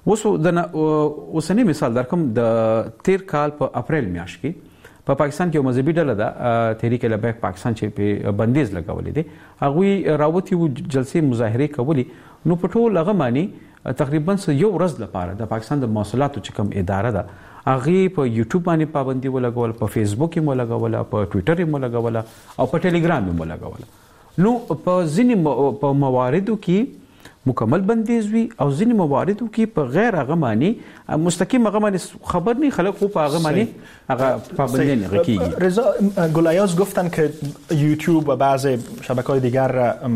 اوسنی مثال درکم د 13 کال په اپریل میاشت کې په پاکستان کې یو مذهبي ډله ده تحریک لبیک پاکستان چې په بندیز لګولې دي، هغه راوتی و جلسې مظاهره کولی، نو په ټول هغه باندې تقریبا یو ورځ لپاره د پاکستان د مواصلاتو چې کوم اداره ده هغه په یوټیوب باندې پابندي ولګول، په فیسبوک کې ولګول، په ټوئیټر کې ولګول او په ټلګرام کې ولګول. نو په ځینې په مواردو کې مکمل بندیز وی او ځینې مواردو کې په غیر هغه معنی مستقیم هغه معنی خبر نه خلق خو په هغه معنی هغه پابندی نه کیږي. رضا گلایاز گفتن که یوتیوب و بعضی شبکه‌های دیگر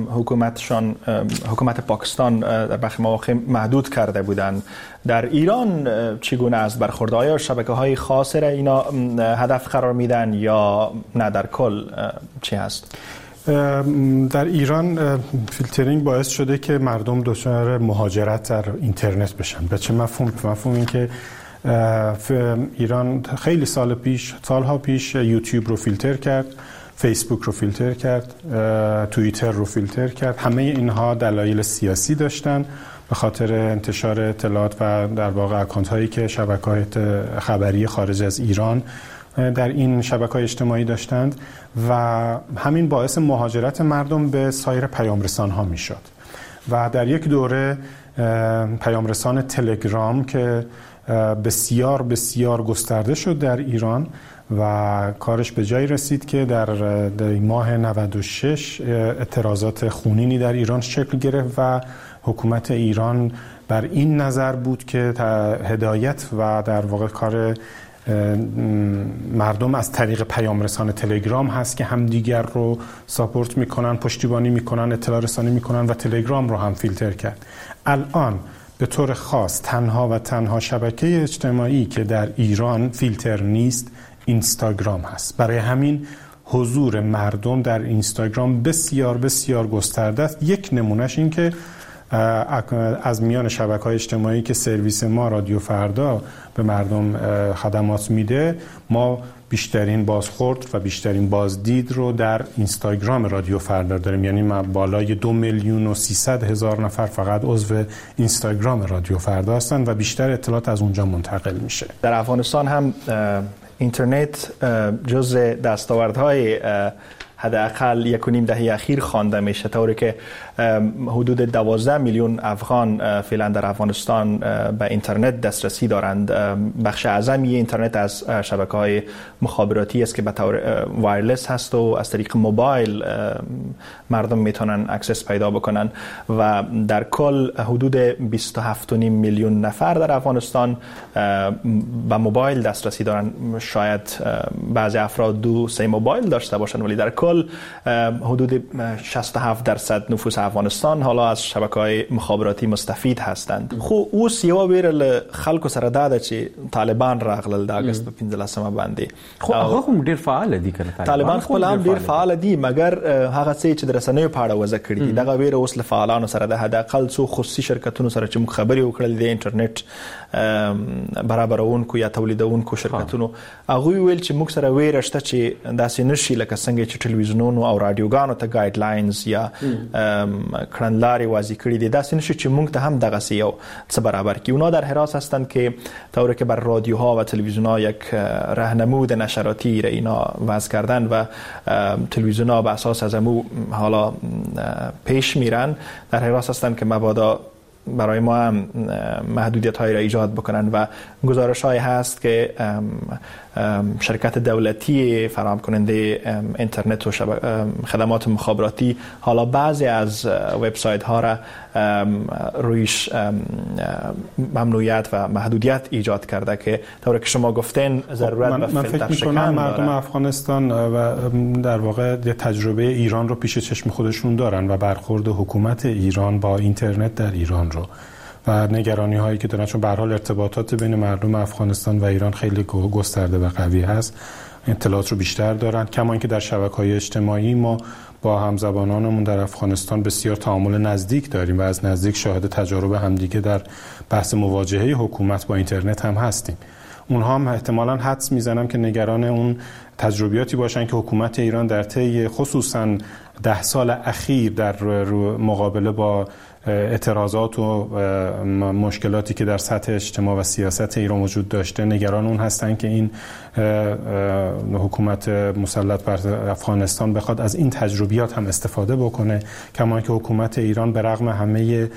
حکومت پاکستان در برخی مواقع محدود کرده بودند. در ایران چگونه است برخورد؟ آیا شبکه‌های خاص را اینا هدف قرار میدن یا نه در کل چی هست؟ در ایران فیلترینگ باعث شده که مردم دچار مهاجرت در اینترنت بشن. به چه مفهوم؟ مفهوم این که ایران خیلی سالها پیش یوتیوب رو فیلتر کرد، فیسبوک رو فیلتر کرد، توییتر رو فیلتر کرد. همه اینها دلایل سیاسی داشتن به خاطر انتشار اطلاعات و در واقع اکانت هایی که شبکه‌های خبری خارج از ایران در این شبکه‌های اجتماعی داشتند و همین باعث مهاجرت مردم به سایر پیامرسان‌ها میشد. و در یک دوره پیامرسان تلگرام که بسیار بسیار گسترده شد در ایران و کارش به جایی رسید که در ماه 96 اعتراضات خونینی در ایران شکل گرفت و حکومت ایران بر این نظر بود که هدایت و در واقع کار مردم از طریق پیامرسان تلگرام هست که همدیگر رو ساپورت میکنن، پشتیبانی میکنن، اطلاع رسانی میکنن و تلگرام رو هم فیلتر کرد. الان به طور خاص تنها و تنها شبکه اجتماعی که در ایران فیلتر نیست اینستاگرام هست. برای همین حضور مردم در اینستاگرام بسیار بسیار گسترده است. یک نمونهش این که از میان شبکه‌های اجتماعی که سرویس ما رادیو فردا به مردم خدمات میده، ما بیشترین بازخورد و بیشترین بازدید رو در اینستاگرام رادیو فردا داریم. یعنی ما بالای 2,300,000 نفر فقط عضو اینستاگرام رادیو فردا هستن و بیشتر اطلاعات از اونجا منتقل میشه. در افغانستان هم اینترنت جزء دستاوردهای حداقل 1.5 دهه اخیر خوانده میشه، طوری که حدود 12 میلیون افغان فعلا در افغانستان به اینترنت دسترسی دارند. بخش اعظمی اینترنت از شبکه‌های مخابراتی است که به طور وایرلس هست و از طریق موبایل مردم میتونن اکسس پیدا بکنن و در کل حدود 27.5 میلیون نفر در افغانستان به موبایل دسترسی دارن. شاید بعضی افراد 2-3 موبایل داشته باشن، ولی در کل کل حدود 67% نفوس افغانستان حالا از شبکه‌های مخابراتی مستفید هستند. خو اوس یو ویرل خلکو سره دا چې طالبان راغلل د اگست په 15 باندې. خو هغه هم ډیر فعال دي کنه. طالبان خپل هم ډیر فعال دي مګر هغه څه چې د رسنیو په اړه وضع کړی دي دغه ویره اوس له فعالانو سره د حداقل څو خصوصي شرکتونو سره چې مخ خبري وکړل د انټرنیټ برابرونکو یا تولیدونکو شرکتونو هغه ویل چې موږ سره ویره شته چې داسې نشي لکه څنګه چې ټلویزیونونو او رادیوګانو ته ګایډ لاینز یا کړنلارې واضح کړي دي داسې نشي چې موږ ته هم دغه سیو څه برابر کی اونا در حراس هستند که طوری که بر رادیوها و تلویزیونها یک راهنمود نشراتی را اینا وضع کردن و تلویزیونها به اساس از امو حالا پیش میرن در حراس هستند که مبادا برای ما هم محدودیت هایی را ایجاد بکنن و گزارش های هست که شرکت دولتی فراهم کننده اینترنت و خدمات مخابراتی حالا بعضی از وبسایت ها را رویش ممنوعیت و محدودیت ایجاد کرده که طوری که شما گفتین ضرورت به فیلتر شکن داره. مردم افغانستان و در واقع تجربه ایران رو پیش چشم خودشون دارن و برخورد حکومت ایران با اینترنت در ایران رو و نگرانی هایی که دارن، چون به هر حال ارتباطات بین مردم افغانستان و ایران خیلی گسترده و قوی هست، اطلاعات رو بیشتر دارن. کما اینکه در شبکه‌های اجتماعی ما با همزبانانمون در افغانستان بسیار تعامل نزدیک داریم و از نزدیک شاهد تجارب همدیگه در بحث مواجهه حکومت با اینترنت هم هستیم. اونها هم احتمالاً حدس میزنم که نگران اون تجربیاتی باشن که حکومت ایران در طی خصوصاً 10 سال اخیر در مقابله با اعتراضات و مشکلاتی که در سطح اجتماع و سیاست ایران وجود داشته نگران اون هستن که این حکومت مسلط بر افغانستان بخواد از این تجربیات هم استفاده بکنه. کما اینکه حکومت ایران به رغم همه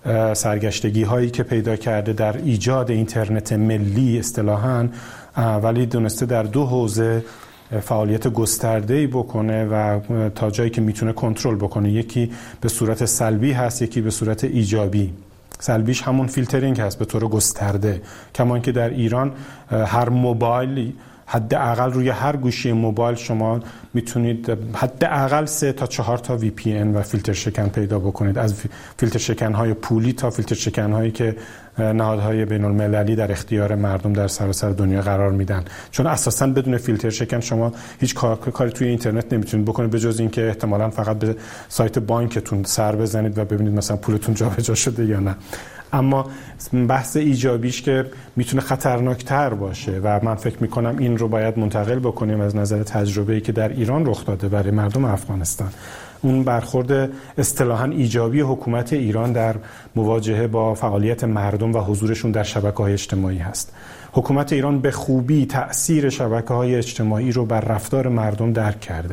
سرگشتگی هایی که پیدا کرده در ایجاد اینترنت ملی اصطلاحاً، ولی دونسته در 2 حوزه فعالیت گسترده‌ای بکنه و تا جایی که میتونه کنترل بکنه. یکی به صورت سلبی هست، یکی به صورت ایجابی. سلبیش همون فیلترینگ هست به طور گسترده. کما اینکه در ایران هر موبایل حداقل روی هر گوشی موبایل شما میتونید حداقل 3 تا 4 تا VPN و فیلتر شکن پیدا بکنید، از فیلتر شکن‌های پولی تا فیلتر شکن‌هایی که نهادهای بین‌المللی در اختیار مردم در سراسر دنیا قرار میدن. چون اساساً بدون فیلتر شکن شما هیچ کاری توی اینترنت نمیتونید بکنید به جز اینکه احتمالاً فقط به سایت بانکتون سر بزنید و ببینید مثلا پولتون جابجا شده یا نه. اما بحث ایجابیش که میتونه خطرناکتر باشه و من فکر میکنم این رو باید منتقل بکنیم از نظر تجربه‌ای که در ایران رخ داده برای مردم افغانستان. اون برخورد اصطلاحاً ایجابی حکومت ایران در مواجهه با فعالیت مردم و حضورشون در شبکه‌های اجتماعی هست. حکومت ایران به خوبی تأثیر شبکه‌های اجتماعی رو بر رفتار مردم درک کرده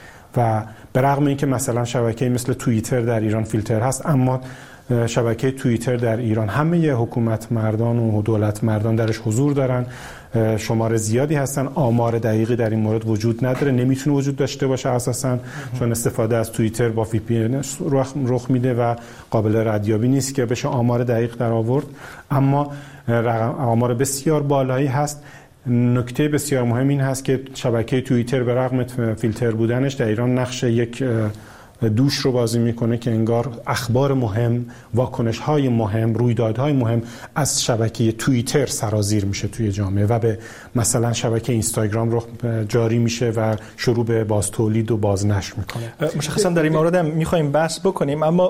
و به رغم اینکه مثلا شبکه‌ای مثل توییتر در ایران فیلتر هست، اما شبکه توییتر در ایران همه حکومت مردان و دولت مردان درش حضور دارن، شمار زیادی هستن. آمار دقیقی در این مورد وجود نداره، نمیتونه وجود داشته باشه اساساً، چون استفاده از توییتر با VPN رخ میده و قابل ردیابی نیست که بشه آمار دقیق در آورد. اما آمار بسیار بالایی هست. نکته بسیار مهم این هست که شبکه توییتر به رغم فیلتر بودنش در ایران نقش یک دوش رو بازی میکنه که انگار اخبار مهم، واکنش‌های مهم، رویدادهای مهم از شبکه توییتر سرازیر میشه توی جامعه و به مثلا شبکه اینستاگرام رو جاری میشه و شروع به بازتولید و بازنشر میکنه. مشخصا در این مورد هم میخوایم بحث بکنیم، اما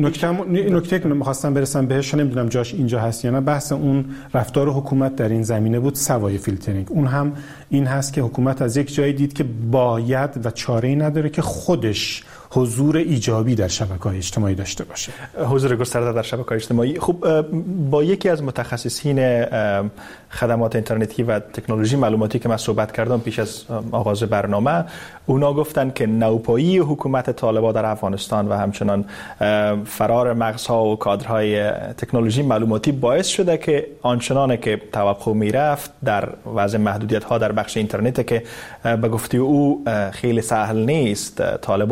نکته که میخواستم برسم بهش نمیدونم جاش اینجا هست یا نه، بحث اون رفتار حکومت در این زمینه بود سوای فیلترینگ. اون هم این هست که حکومت از یک جایی دید که باید و چاره‌ای نداره که خودش حضور ایجابی در شبکه‌های اجتماعی داشته باشه. حضور گسترده در شبکه‌های اجتماعی. خب با یکی از متخصصین خدمات اینترنتی و تکنولوژی معلوماتی که من صحبت کردم پیش از آغاز برنامه، اونا گفتن که نوپایی حکومت طالبان در افغانستان و همچنان فرار مغزها و کادرهای تکنولوژی معلوماتی باعث شده که آنچنان که توقع میرفت در وضع محدودیت‌ها در بخش اینترنت که به گفته او خیلی سهل نیست، طالبان پیشرفت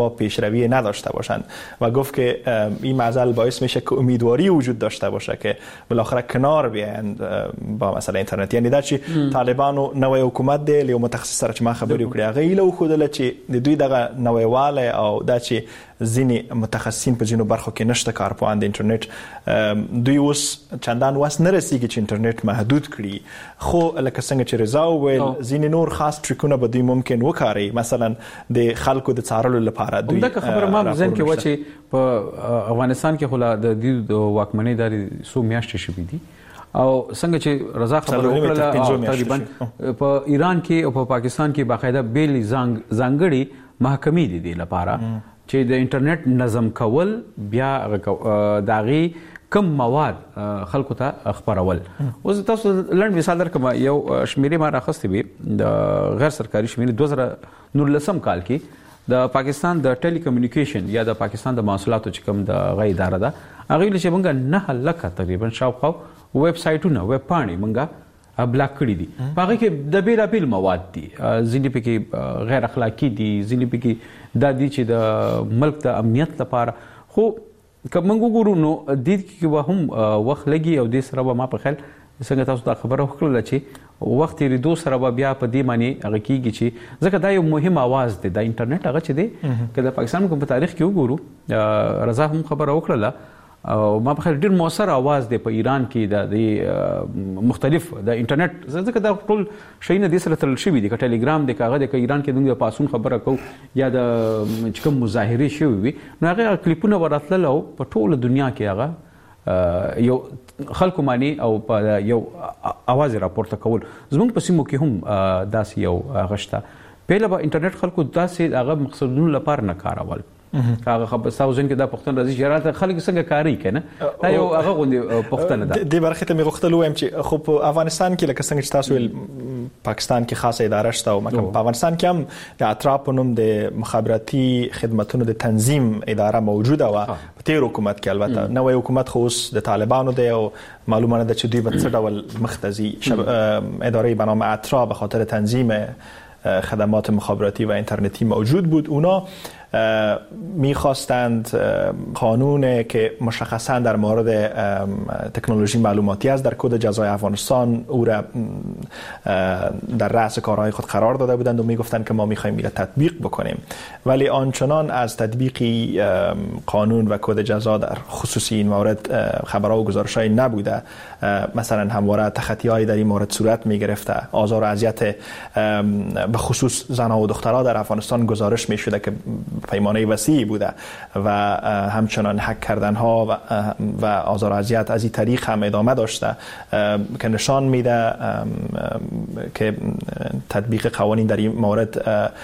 پیشروی نداشته باشند و گفت که این معضل باعث میشه که امیدواری وجود داشته باشه که بالاخره کنار بیایند با مسئله اینترنت. یعنی دا چې طالبانو نوې حکومت دی له متخصص سره چې ما خبرې وکړې هغه له خودله چې د دوی دغه نوېواله او دا چې ځینې متخصصین په ځینو برخو کې نشته کارپوهان د انټرنیټ دوی اوس چندان وس نه رسیږي چې انټرنیټ محدود کړي، خو لکه څنګه چې رضا وویل ځینې نور خاص ټریکونه به دوی ممکن وکاري، مثلا د خلکو د څارلو لپاره دوی دا خبره ما ځین کې و چې په افغانستان کې خلا د دې واکمنۍ داري سو میاشتې شوې دي او څنګه چې رضا خبره وکړه تقریبا په ایران کې او په پاکستان کې باقاعده بیل ځانګړي محکمې دي لپاره چې د انټرنیټ نظم کول بیا داغي کم مواد خلکو ته خبرول. اوس تاسو لند مثال درکم یو شمیرې ما راخستې وي د غیر سرکاري شمیرې 2019 کال کې د پاکستان د ټیلی کمیونیکیشن یا د پاکستان د مواصلاتو چې کوم د غي اداره ده هغه چې موږ 9 لک تقریبا شاوخوا ویب سایټونه ویب پاڼې موږ بلاک کړی دي. هغه کې د بیلابیل مواد دي، ځینې پکې غیر اخلاقی دي، ځینې پکې د دې چې د ملک د امنیت لپاره. خو کوم وګورو نو د دې کې به هم وخت لګي او د سره به ما په خیال څنګه تاسو دا خبره وکړه چې وخت یې دو سره به بیا په دې معنی هغه کېږي چې ځکه دا یو مهم आवाज دی د انټرنیټ هغه چې دی که د پاکستان کوم په تاریخ کې وګورو رضا هم خبره وکړه او ما په خیال ډیر موثر आवाज دی په ایران کې د مختلف د انټرنیټ ځکه دا ټول شي نه دي سره تل شي دي ک ټلګرام د کاغه د ایران کې د پاسون خبره کو یا د کوم مظاهره شي وي نو هغه کلیپونه وراتل او په ټول دنیا کې هغه یو خلکو معنی او په یو आवाज راپورته کول زموږ په سیمو کې هم داسې یو غشته پیله به انټرنیټ خلکو داسې هغه مقصدونو لپاره نه کارول هغه خبر ساوزن کې دا پښتون راځي چې خلک څنګه کاری کنه دا یو هغه غوندي پښتنه ده د برخه ته مې غوښتل وایم چې خو په افغانستان کې لکه څنګه چې تاسو پاکستان کې خاصه اداره شته او مکه په افغانستان کې هم د اطراف په نوم د مخابراتي خدماتونو د تنظیم اداره موجوده و په تیر حکومت کې. البته نوې حکومت خو اوس د طالبانو دی او معلومه ده چې دوی په څه ډول مختزي اداره به نام اطراف به خاطر تنظیم خدمات مخابراتی و اینترنتی موجود بود. اونا میخواستند قانون که مشخصا در مورد تکنولوژی معلوماتی است در کد جزای افغانستان او را در رأس کارهای خود قرار داده بودند و میگفتند که ما میخوایم این را تطبیق بکنیم، ولی آنچنان از تطبیقی قانون و کد جزا در خصوص این مورد خبرها و گزارش‌های نبوده. مثلا همواره تخطی‌های در این مورد صورت میگرفته، آزار و اذیت به خصوص زنها و دخترها در افغانستان گزارش میشده که پیمانه وسیعی بوده و همچنان حک کردنها و آزار و اذیت از این طریق هم ادامه داشته که نشان میده که تطبیق قوانین در این مورد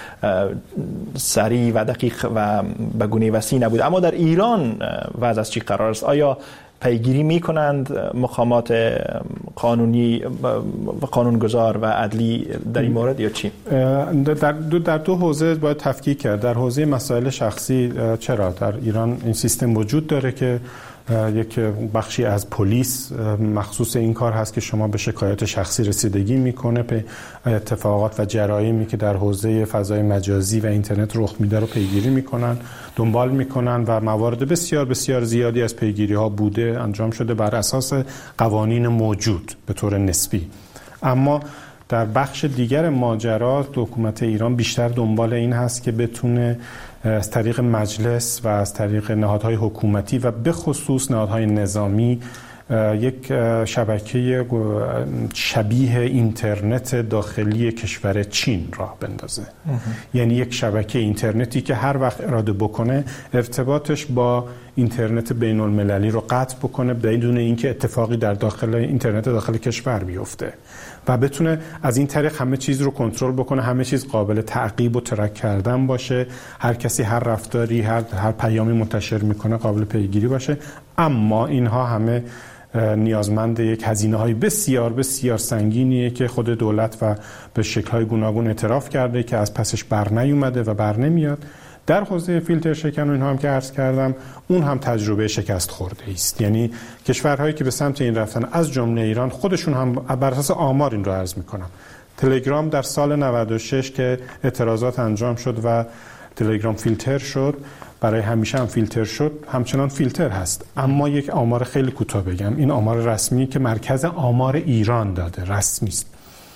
سریع و دقیق و به گونه وسیع نبوده. اما در ایران وضع از چی قرار است؟ آیا پیگیری میکنند مقامات قانونی و قانونگذار و عدلی در این مورد یا چی؟ در دو حوزه باید تفکیک کرد. در حوزه مسائل شخصی چرا در ایران این سیستم وجود داره که یک بخشی از پلیس مخصوص این کار هست که شما به شکایت شخصی رسیدگی میکنه، به اتفاقات و جرایمی که در حوزه فضای مجازی و اینترنت رخ میده رو پیگیری میکنن، دنبال میکنن و موارد بسیار بسیار زیادی از پیگیری ها بوده انجام شده بر اساس قوانین موجود به طور نسبی. اما در بخش دیگر ماجرا حکومت ایران بیشتر دنبال این هست که بتونه از طریق مجلس و از طریق نهادهای حکومتی و به خصوص نهادهای نظامی یک شبکه شبیه اینترنت داخلی کشور چین راه بندازه. یعنی یک شبکه اینترنتی که هر وقت اراده بکنه ارتباطش با اینترنت بین المللی رو قطع بکنه بدون اینکه اتفاقی در داخل اینترنت داخل کشور بیفته و بتونه از این طریق همه چیز رو کنترل بکنه، همه چیز قابل تعقیب و ترک کردن باشه، هر کسی هر رفتاری هر پیامی منتشر میکنه قابل پیگیری باشه. اما اینها همه نیازمند یک هزینه‌های بسیار بسیار سنگینیه که خود دولت و به شکل‌های گوناگون اعتراف کرده که از پسش برنیومده و برنمیاد. در حوزه فیلتر شکن و اینها هم که عرض کردم اون هم تجربه شکست خورده است. یعنی کشورهایی که به سمت این رفتن از جمله ایران خودشون هم بر اساس آمار این رو عرض میکنم. تلگرام در سال 96 که اعتراضات انجام شد و تلگرام فیلتر شد برای همیشه هم فیلتر شد، همچنان فیلتر هست. اما یک آمار خیلی کوتاه بگم، این آمار رسمی که مرکز آمار ایران داده، رسمی است.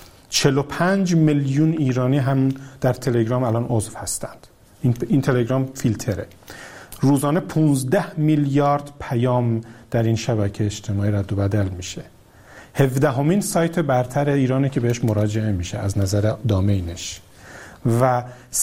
45 میلیون ایرانی هم در تلگرام الان عضو هستند. این تلگرام فیلتره. روزانه 15 میلیارد پیام در این شبکه اجتماعی رد و بدل میشه. 17مین سایت برتر ایرانه که بهش مراجعه میشه از نظر دامینش و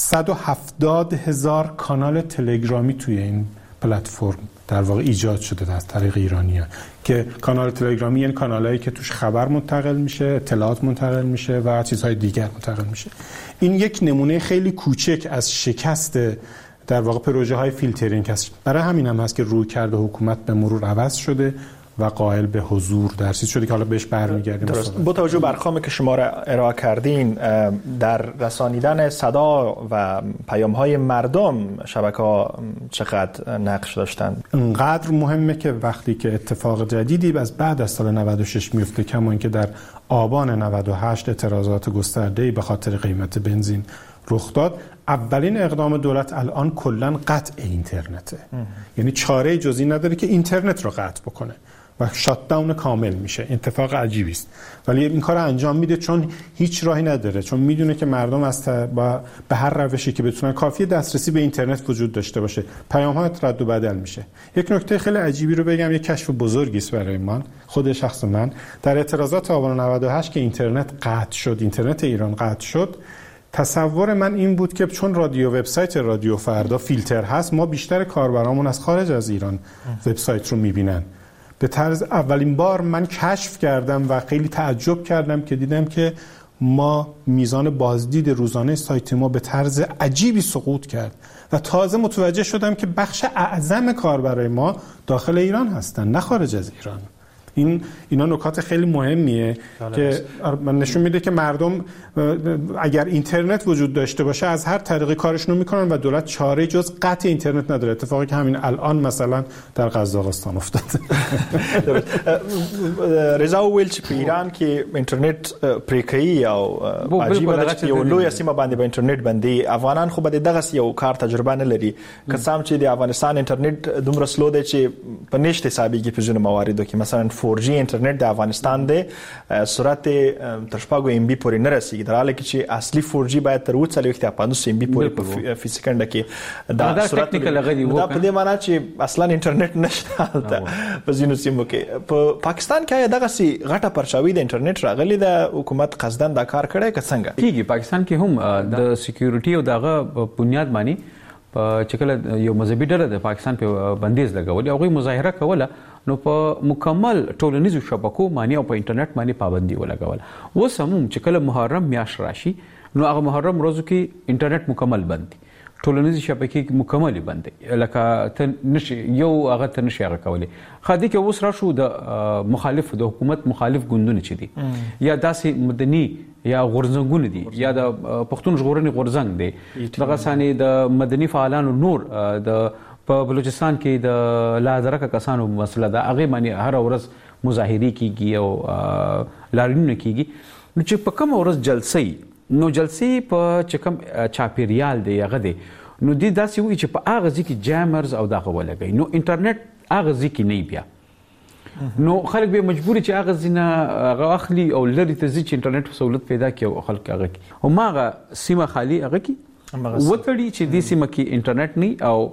170,000 کانال تلگرامی توی این پلتفرم در واقع ایجاد شده از طریق ایرانیان که کانال تلگرامی یعنی کانالایی که توش خبر منتقل میشه، اطلاعات منتقل میشه و چیزهای دیگر منتقل میشه. این یک نمونه خیلی کوچک از شکست در واقع پروژه های فیلترینگ است. برای همین هم هست که رویکرد حکومت به مرور عوض شده و قائل به حضور در چیز شده که حالا بهش برمیگردیم. درست. با توجه بر ارقامی که شما را ارائه کردین در رسانیدن صدا و پیام‌های مردم شبکه‌ها چقدر نقش داشتن؟ انقدر مهمه که وقتی که اتفاق جدیدی از بعد از سال 96 میفته، کما اینکه در آبان 98 اعتراضات گسترده‌ای به خاطر قیمت بنزین رخ داد، اولین اقدام دولت الان کلاً قطع اینترنته. یعنی چاره جزی نداره که اینترنت رو قطع بکنه و شات داون کامل میشه. اتفاق عجیبی است، ولی این کار انجام میده چون هیچ راهی نداره، چون میدونه که مردم از به هر روشی که بتونن کافیه دسترسی به اینترنت وجود داشته باشه، پیام‌ها رد و بدل میشه. یک نکته خیلی عجیبی رو بگم، یک کشف بزرگی است برای من، خود شخص من، در اعتراضات آبان 98 که اینترنت قطع شد، اینترنت ایران قطع شد، تصور من این بود که چون وبسایت رادیو فردا فیلتر هست، ما بیشتر کاربرامون از خارج از ایران وبسایت رو میبینن. به طرز اولین بار من کشف کردم و خیلی تعجب کردم که دیدم که ما میزان بازدید روزانه سایت ما به طرز عجیبی سقوط کرد و تازه متوجه شدم که بخش اعظم کاربرای ما داخل ایران هستن، نه خارج از ایران. اینا نکات خیلی مهمیه که من نشون میده که مردم اگر اینترنت وجود داشته باشه از هر طریقی کارشون میکنن و دولت چاره جز قطع اینترنت نداره. اتفاقی که همین الان مثلا در قزاقستان افتاد. رضا ویل چې په ایران کې انټرنیټ پریکړی او عجیب د یو لوی سیمه باندې به انټرنیټ باندې افغانان خو به دغه یو کار تجربه نه لري. قسم چې د افغانستان انټرنیټ دومره سلو دی چې په نشته حسابيږي په ځینو مواردو کې مثلا 4G انټرنیټ د افغانستان د سرعت تر شپږو ام بي پورې نه رسیږي، در حالی چې اصلي 4G باید تر 450 ام بي پورې په سکند کې دا سرعت لري. دا په دې معنی چې اصلا انټرنیټ نشته په ځینو سیمو کې. په پاکستان کې دغه سي غټه پرچاوي د انټرنیټ راغلي د حکومت قصدن دا کار کړی که څنګه کیږي؟ پاکستان کې هم د سکیورټي او دغه بنیاد باندې په چکه یو مذهبي ډله د پاکستان په بندیز لګولې او غوي مظاهره کوله، نو په مکمل ټولنیزو شبکو باندې او په انټرنیټ باندې پابندي ولګول. اوس هم چې کله محرم میاشت راشي نو هغه محرم ورځو کې انټرنیټ مکمل بند دي، ټولنیزي شبکې مکمل بند دي، لکه ته نشي یو هغه ته نشي هغه کولی. خاطر کې اوس را شو د مخالف د حکومت مخالف ګوندونه چې دي یا داسې مدني یا غورځنګونه دي یا د پښتون ژغورنې غورځنګ دی، دغه ثاني د مدني فعالانو نور د په بلوچستان کې د لا درکه کسانو مسله ده، هغه باندې هر ورځ مظاهرې کیږي او لاریونونه کیږي. نو چې په کوم ورځ جلسې نو جلسې په چکم چاپیریال دی هغه دی، نو دې داسې وي چې په هغه ځکه جامرز او دغه ولګي، نو انټرنیټ هغه ځکه نه بیا، نو خلک به مجبور چې هغه زینه هغه اخلي او لري ته ځي چې انټرنیټ سہولت پیدا کړي او خلک هغه کی او ماغه سیمه خالی هغه کی وتړي چې دې سیمه کې انټرنیټ نه او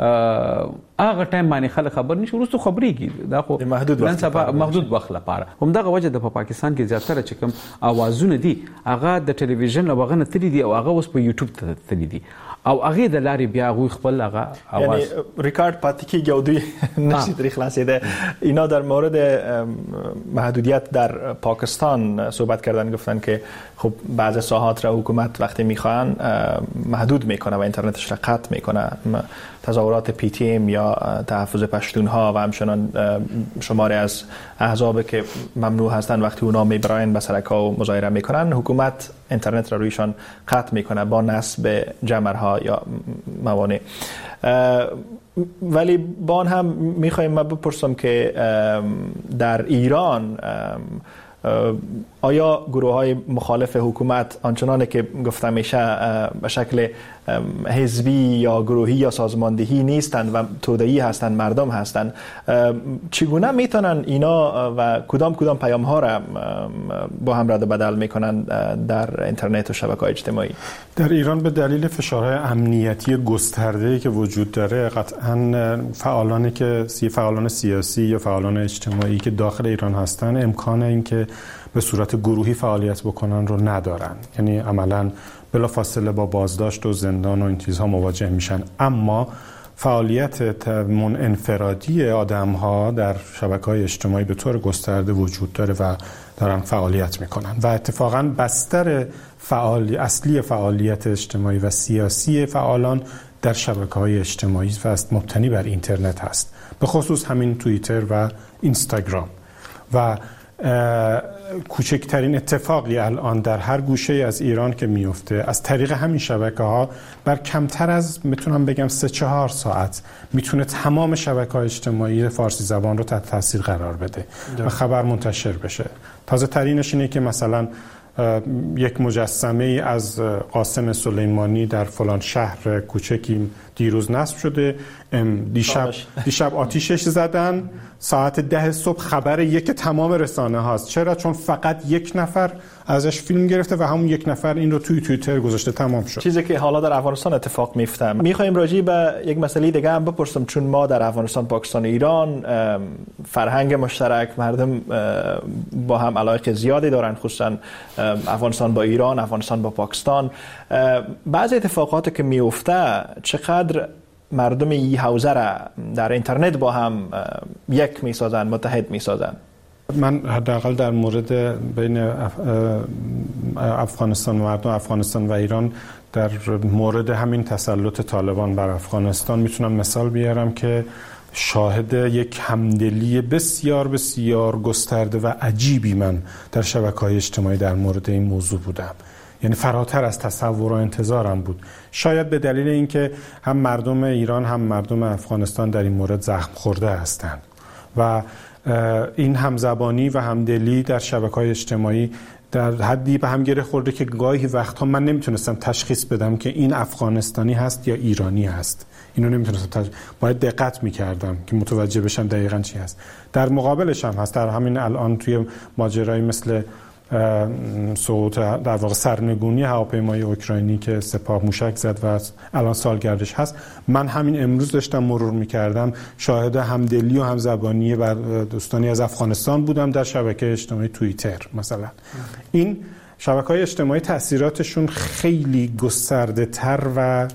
هغه ټایم باندې خلک خبر نشي ورسته خبريږي. دا خو محدود وخت لپاره هم دغه وجه د پاکستان کې زیاتره چې کوم اوازونه دي هغه د ټلویزیون او هغه نه تللی دي او هغه اوس په یوټیوب ته تللی دي او هغه د لارې بیا غوي خپل هغه اواز یعنی ریکارد پاتې کیږي او دوی نشي تاریخ خلاصیده. اینا در مورد محدودیت در پاکستان صحبت کردن، گفتن که خب بعضی ساحات را حکومت وقتی میخوان محدود میکنه و اینترنتش را قطع میکنه. تظاهرات پی تی ام یا تحفظ پشتونها و همچنان شماری از احزاب که ممنوع هستند وقتی اونا میبرن به سرک‌ها و مظاهره میکنن، حکومت اینترنت را رویشان قطع میکنه با نصب جمرها یا موانع. ولی با آن هم میخوایم من بپرسم که در ایران آیا گروه های مخالف حکومت آنچنانه که گفته میشه به شکل حزبی یا گروهی یا سازماندهی نیستند و توده‌ای هستند، مردم هستند. چگونه میتونن اینا و کدام پیام ها را با هم رد و بدل میکنن در اینترنت و شبکه‌های اجتماعی؟ در ایران به دلیل فشارهای امنیتی گسترده‌ای که وجود داره قطعاً فعالان سیاسی یا فعالان اجتماعی که داخل ایران هستن امکان این که به صورت گروهی فعالیت بکنن رو ندارن، یعنی عملاً بلافاصله با بازداشت و زندان و این چیزها مواجه میشن. اما فعالیت انفرادی آدم‌ها در شبکه‌های اجتماعی به طور گسترده وجود داره و دارن فعالیت میکنن و اتفاقاً بستر اصلی فعالیت اجتماعی و سیاسی فعالان در شبکه‌های اجتماعی و مبتنی بر اینترنت هست، به خصوص همین توییتر و اینستاگرام. و کوچکترین اتفاقی الان در هر گوشه از ایران که میفته از طریق همین شبکه‌ها بر کمتر از میتونم بگم 3-4 ساعت میتونه تمام شبکه‌های اجتماعی فارسی زبان رو تحت تاثیر قرار بده و خبر منتشر بشه. تازه ترینش اینه که مثلا یک مجسمه ای از قاسم سلیمانی در فلان شهر کوچکی دیروز نصب شده، دیشب آتیشش زدن، ساعت 10 صبح خبر یک تمام رسانه هاست. چرا؟ چون فقط یک نفر ازش فیلم گرفته و همون یک نفر این رو توی توییتر گذاشته، تمام شد. چیزی که حالا در افغانستان اتفاق میفته. میخوایم راجع به یک مسئله دیگه هم بپرسم، چون ما در افغانستان، پاکستان و ایران فرهنگ مشترک، مردم با هم علاقه زیادی دارن، خصوصا افغانستان با ایران، افغانستان با پاکستان. بعضی اتفاقاتی که میفته چقدر مردم این حوزه را در اینترنت با هم یک میسازن، متحد میسازن. من حداقل در مورد بین افغانستان و مردم افغانستان و ایران در مورد همین تسلط طالبان بر افغانستان میتونم مثال بیارم که شاهد یک همدلی بسیار بسیار گسترده و عجیبی من در شبکه‌های اجتماعی در مورد این موضوع بودم. یعنی فراتر از تصور و انتظارم بود. شاید به دلیل اینکه هم مردم ایران هم مردم افغانستان در این مورد زخم خورده هستند و این همزبانی و همدلی در شبکه‌های اجتماعی در حدی به هم گره خورده که گاهی وقتها من نمیتونستم تشخیص بدم که این افغانستانی هست یا ایرانی هست. اینو نمیتونستم باید دقت میکردم که متوجه بشم دقیقاً چی هست. در مقابلش هم هست، در همین الان توی ماجرایی مثل سقوط در واقع سرنگونی هواپیمای اوکراینی که سپاه موشک زد و الان سالگردش هست، من همین امروز داشتم مرور میکردم، شاهد همدلی و همزبانی بر دوستانی از افغانستان بودم در شبکه اجتماعی توییتر مثلا. این شبکه‌های اجتماعی تأثیراتشون خیلی گسترده تر و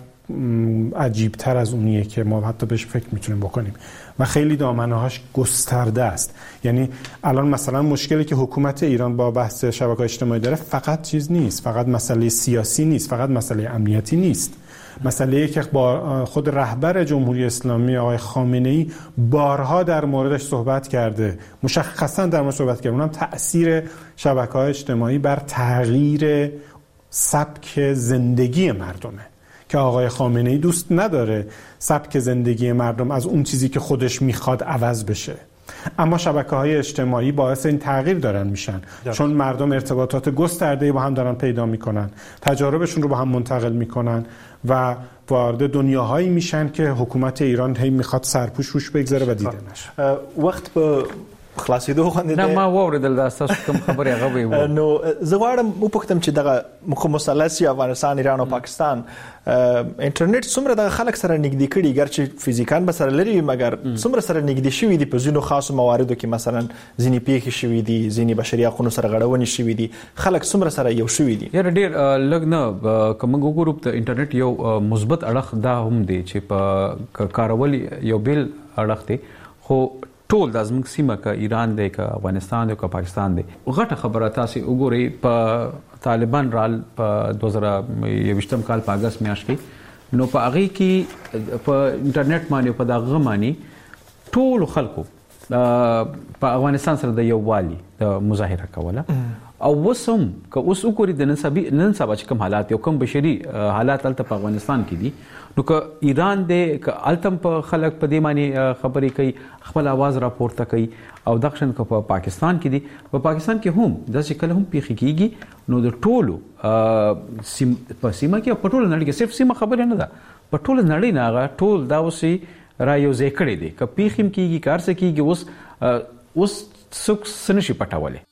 عجیب تر از اونیه که ما حتی بهش فکر میتونیم بکنیم و خیلی دامنه‌هاش گسترده است. یعنی الان مثلا مشکلی که حکومت ایران با بحث شبکه‌های اجتماعی داره فقط چیز نیست، فقط مسئله سیاسی نیست، فقط مسئله امنیتی نیست، مسئله‌ای که با خود رهبر جمهوری اسلامی آقای خامنه‌ای بارها در موردش صحبت کرده، مشخصا در مورد صحبت کرده، اونم تأثیر شبکه‌های اجتماعی بر تغییر سبک زندگی مردمه که آقای خامنه‌ای دوست نداره سبک زندگی مردم از اون چیزی که خودش میخواد عوض بشه، اما شبکه‌های اجتماعی باعث این تغییر دارن میشن چون مردم ارتباطات گسترده‌ای با هم دارن پیدا میکنن، تجاربشون رو با هم منتقل میکنن و وارد دنیاهایی میشن که حکومت ایران هی میخواد سرپوش روش بگذاره و دیده نشه. وقت به خلاصېدو غوندې نه ما واوریدل دا تاسو کوم خبرې هغه وي. نو زه غواړم وپوښتم چې دغه مثلث افغانستان، ایران او پاکستان انټرنیټ څومره د خلک سره نږدې کړي، ګرچې فزیکان به سره لري مګر څومره سره نږدې شوي دي په ځینو خاصو مواردو کې، مثلا ځینې پیښې شوي دي، ځینې بشري حقوقو سره غړونې شوي دي، خلک څومره سره یو شوي دي. یاره ډېر لږ نه کوم وګورو د انټرنیټ یو مثبت اړخ دا هم دی چې په کارول یو بیل اړخ دی، خو ټول د زموږ سیمه که ایران دی که افغانستان دی که پاکستان دی. غټه خبره تاسو وګورئ په طالبان رال په 2021 کال په اگست میاشت کې نو په هغه کې په انټرنیټ باندې په دغه معنی ټول خلکو په افغانستان سره د یو والی د مظاهره کوله او وسم که اوس وګوري د نن سبا چې کوم حالات یو کوم بشري حالات الته په افغانستان کې دي نو که ایران دې که التم په خلک په دې معنی خبرې کوي خپل आवाज راپورته کوي او دښن که په پاکستان کې دي په پاکستان کې هم د څه کله هم پیخي کیږي نو د ټولو په سیمه کې په ټولو نړۍ کې صرف سیمه خبره نه ده په ټولو نړۍ نه هغه ټول دا وسي را یو ځای کړی دی که پیخم کیږي کار څه کیږي اوس څوک سنشي پټولې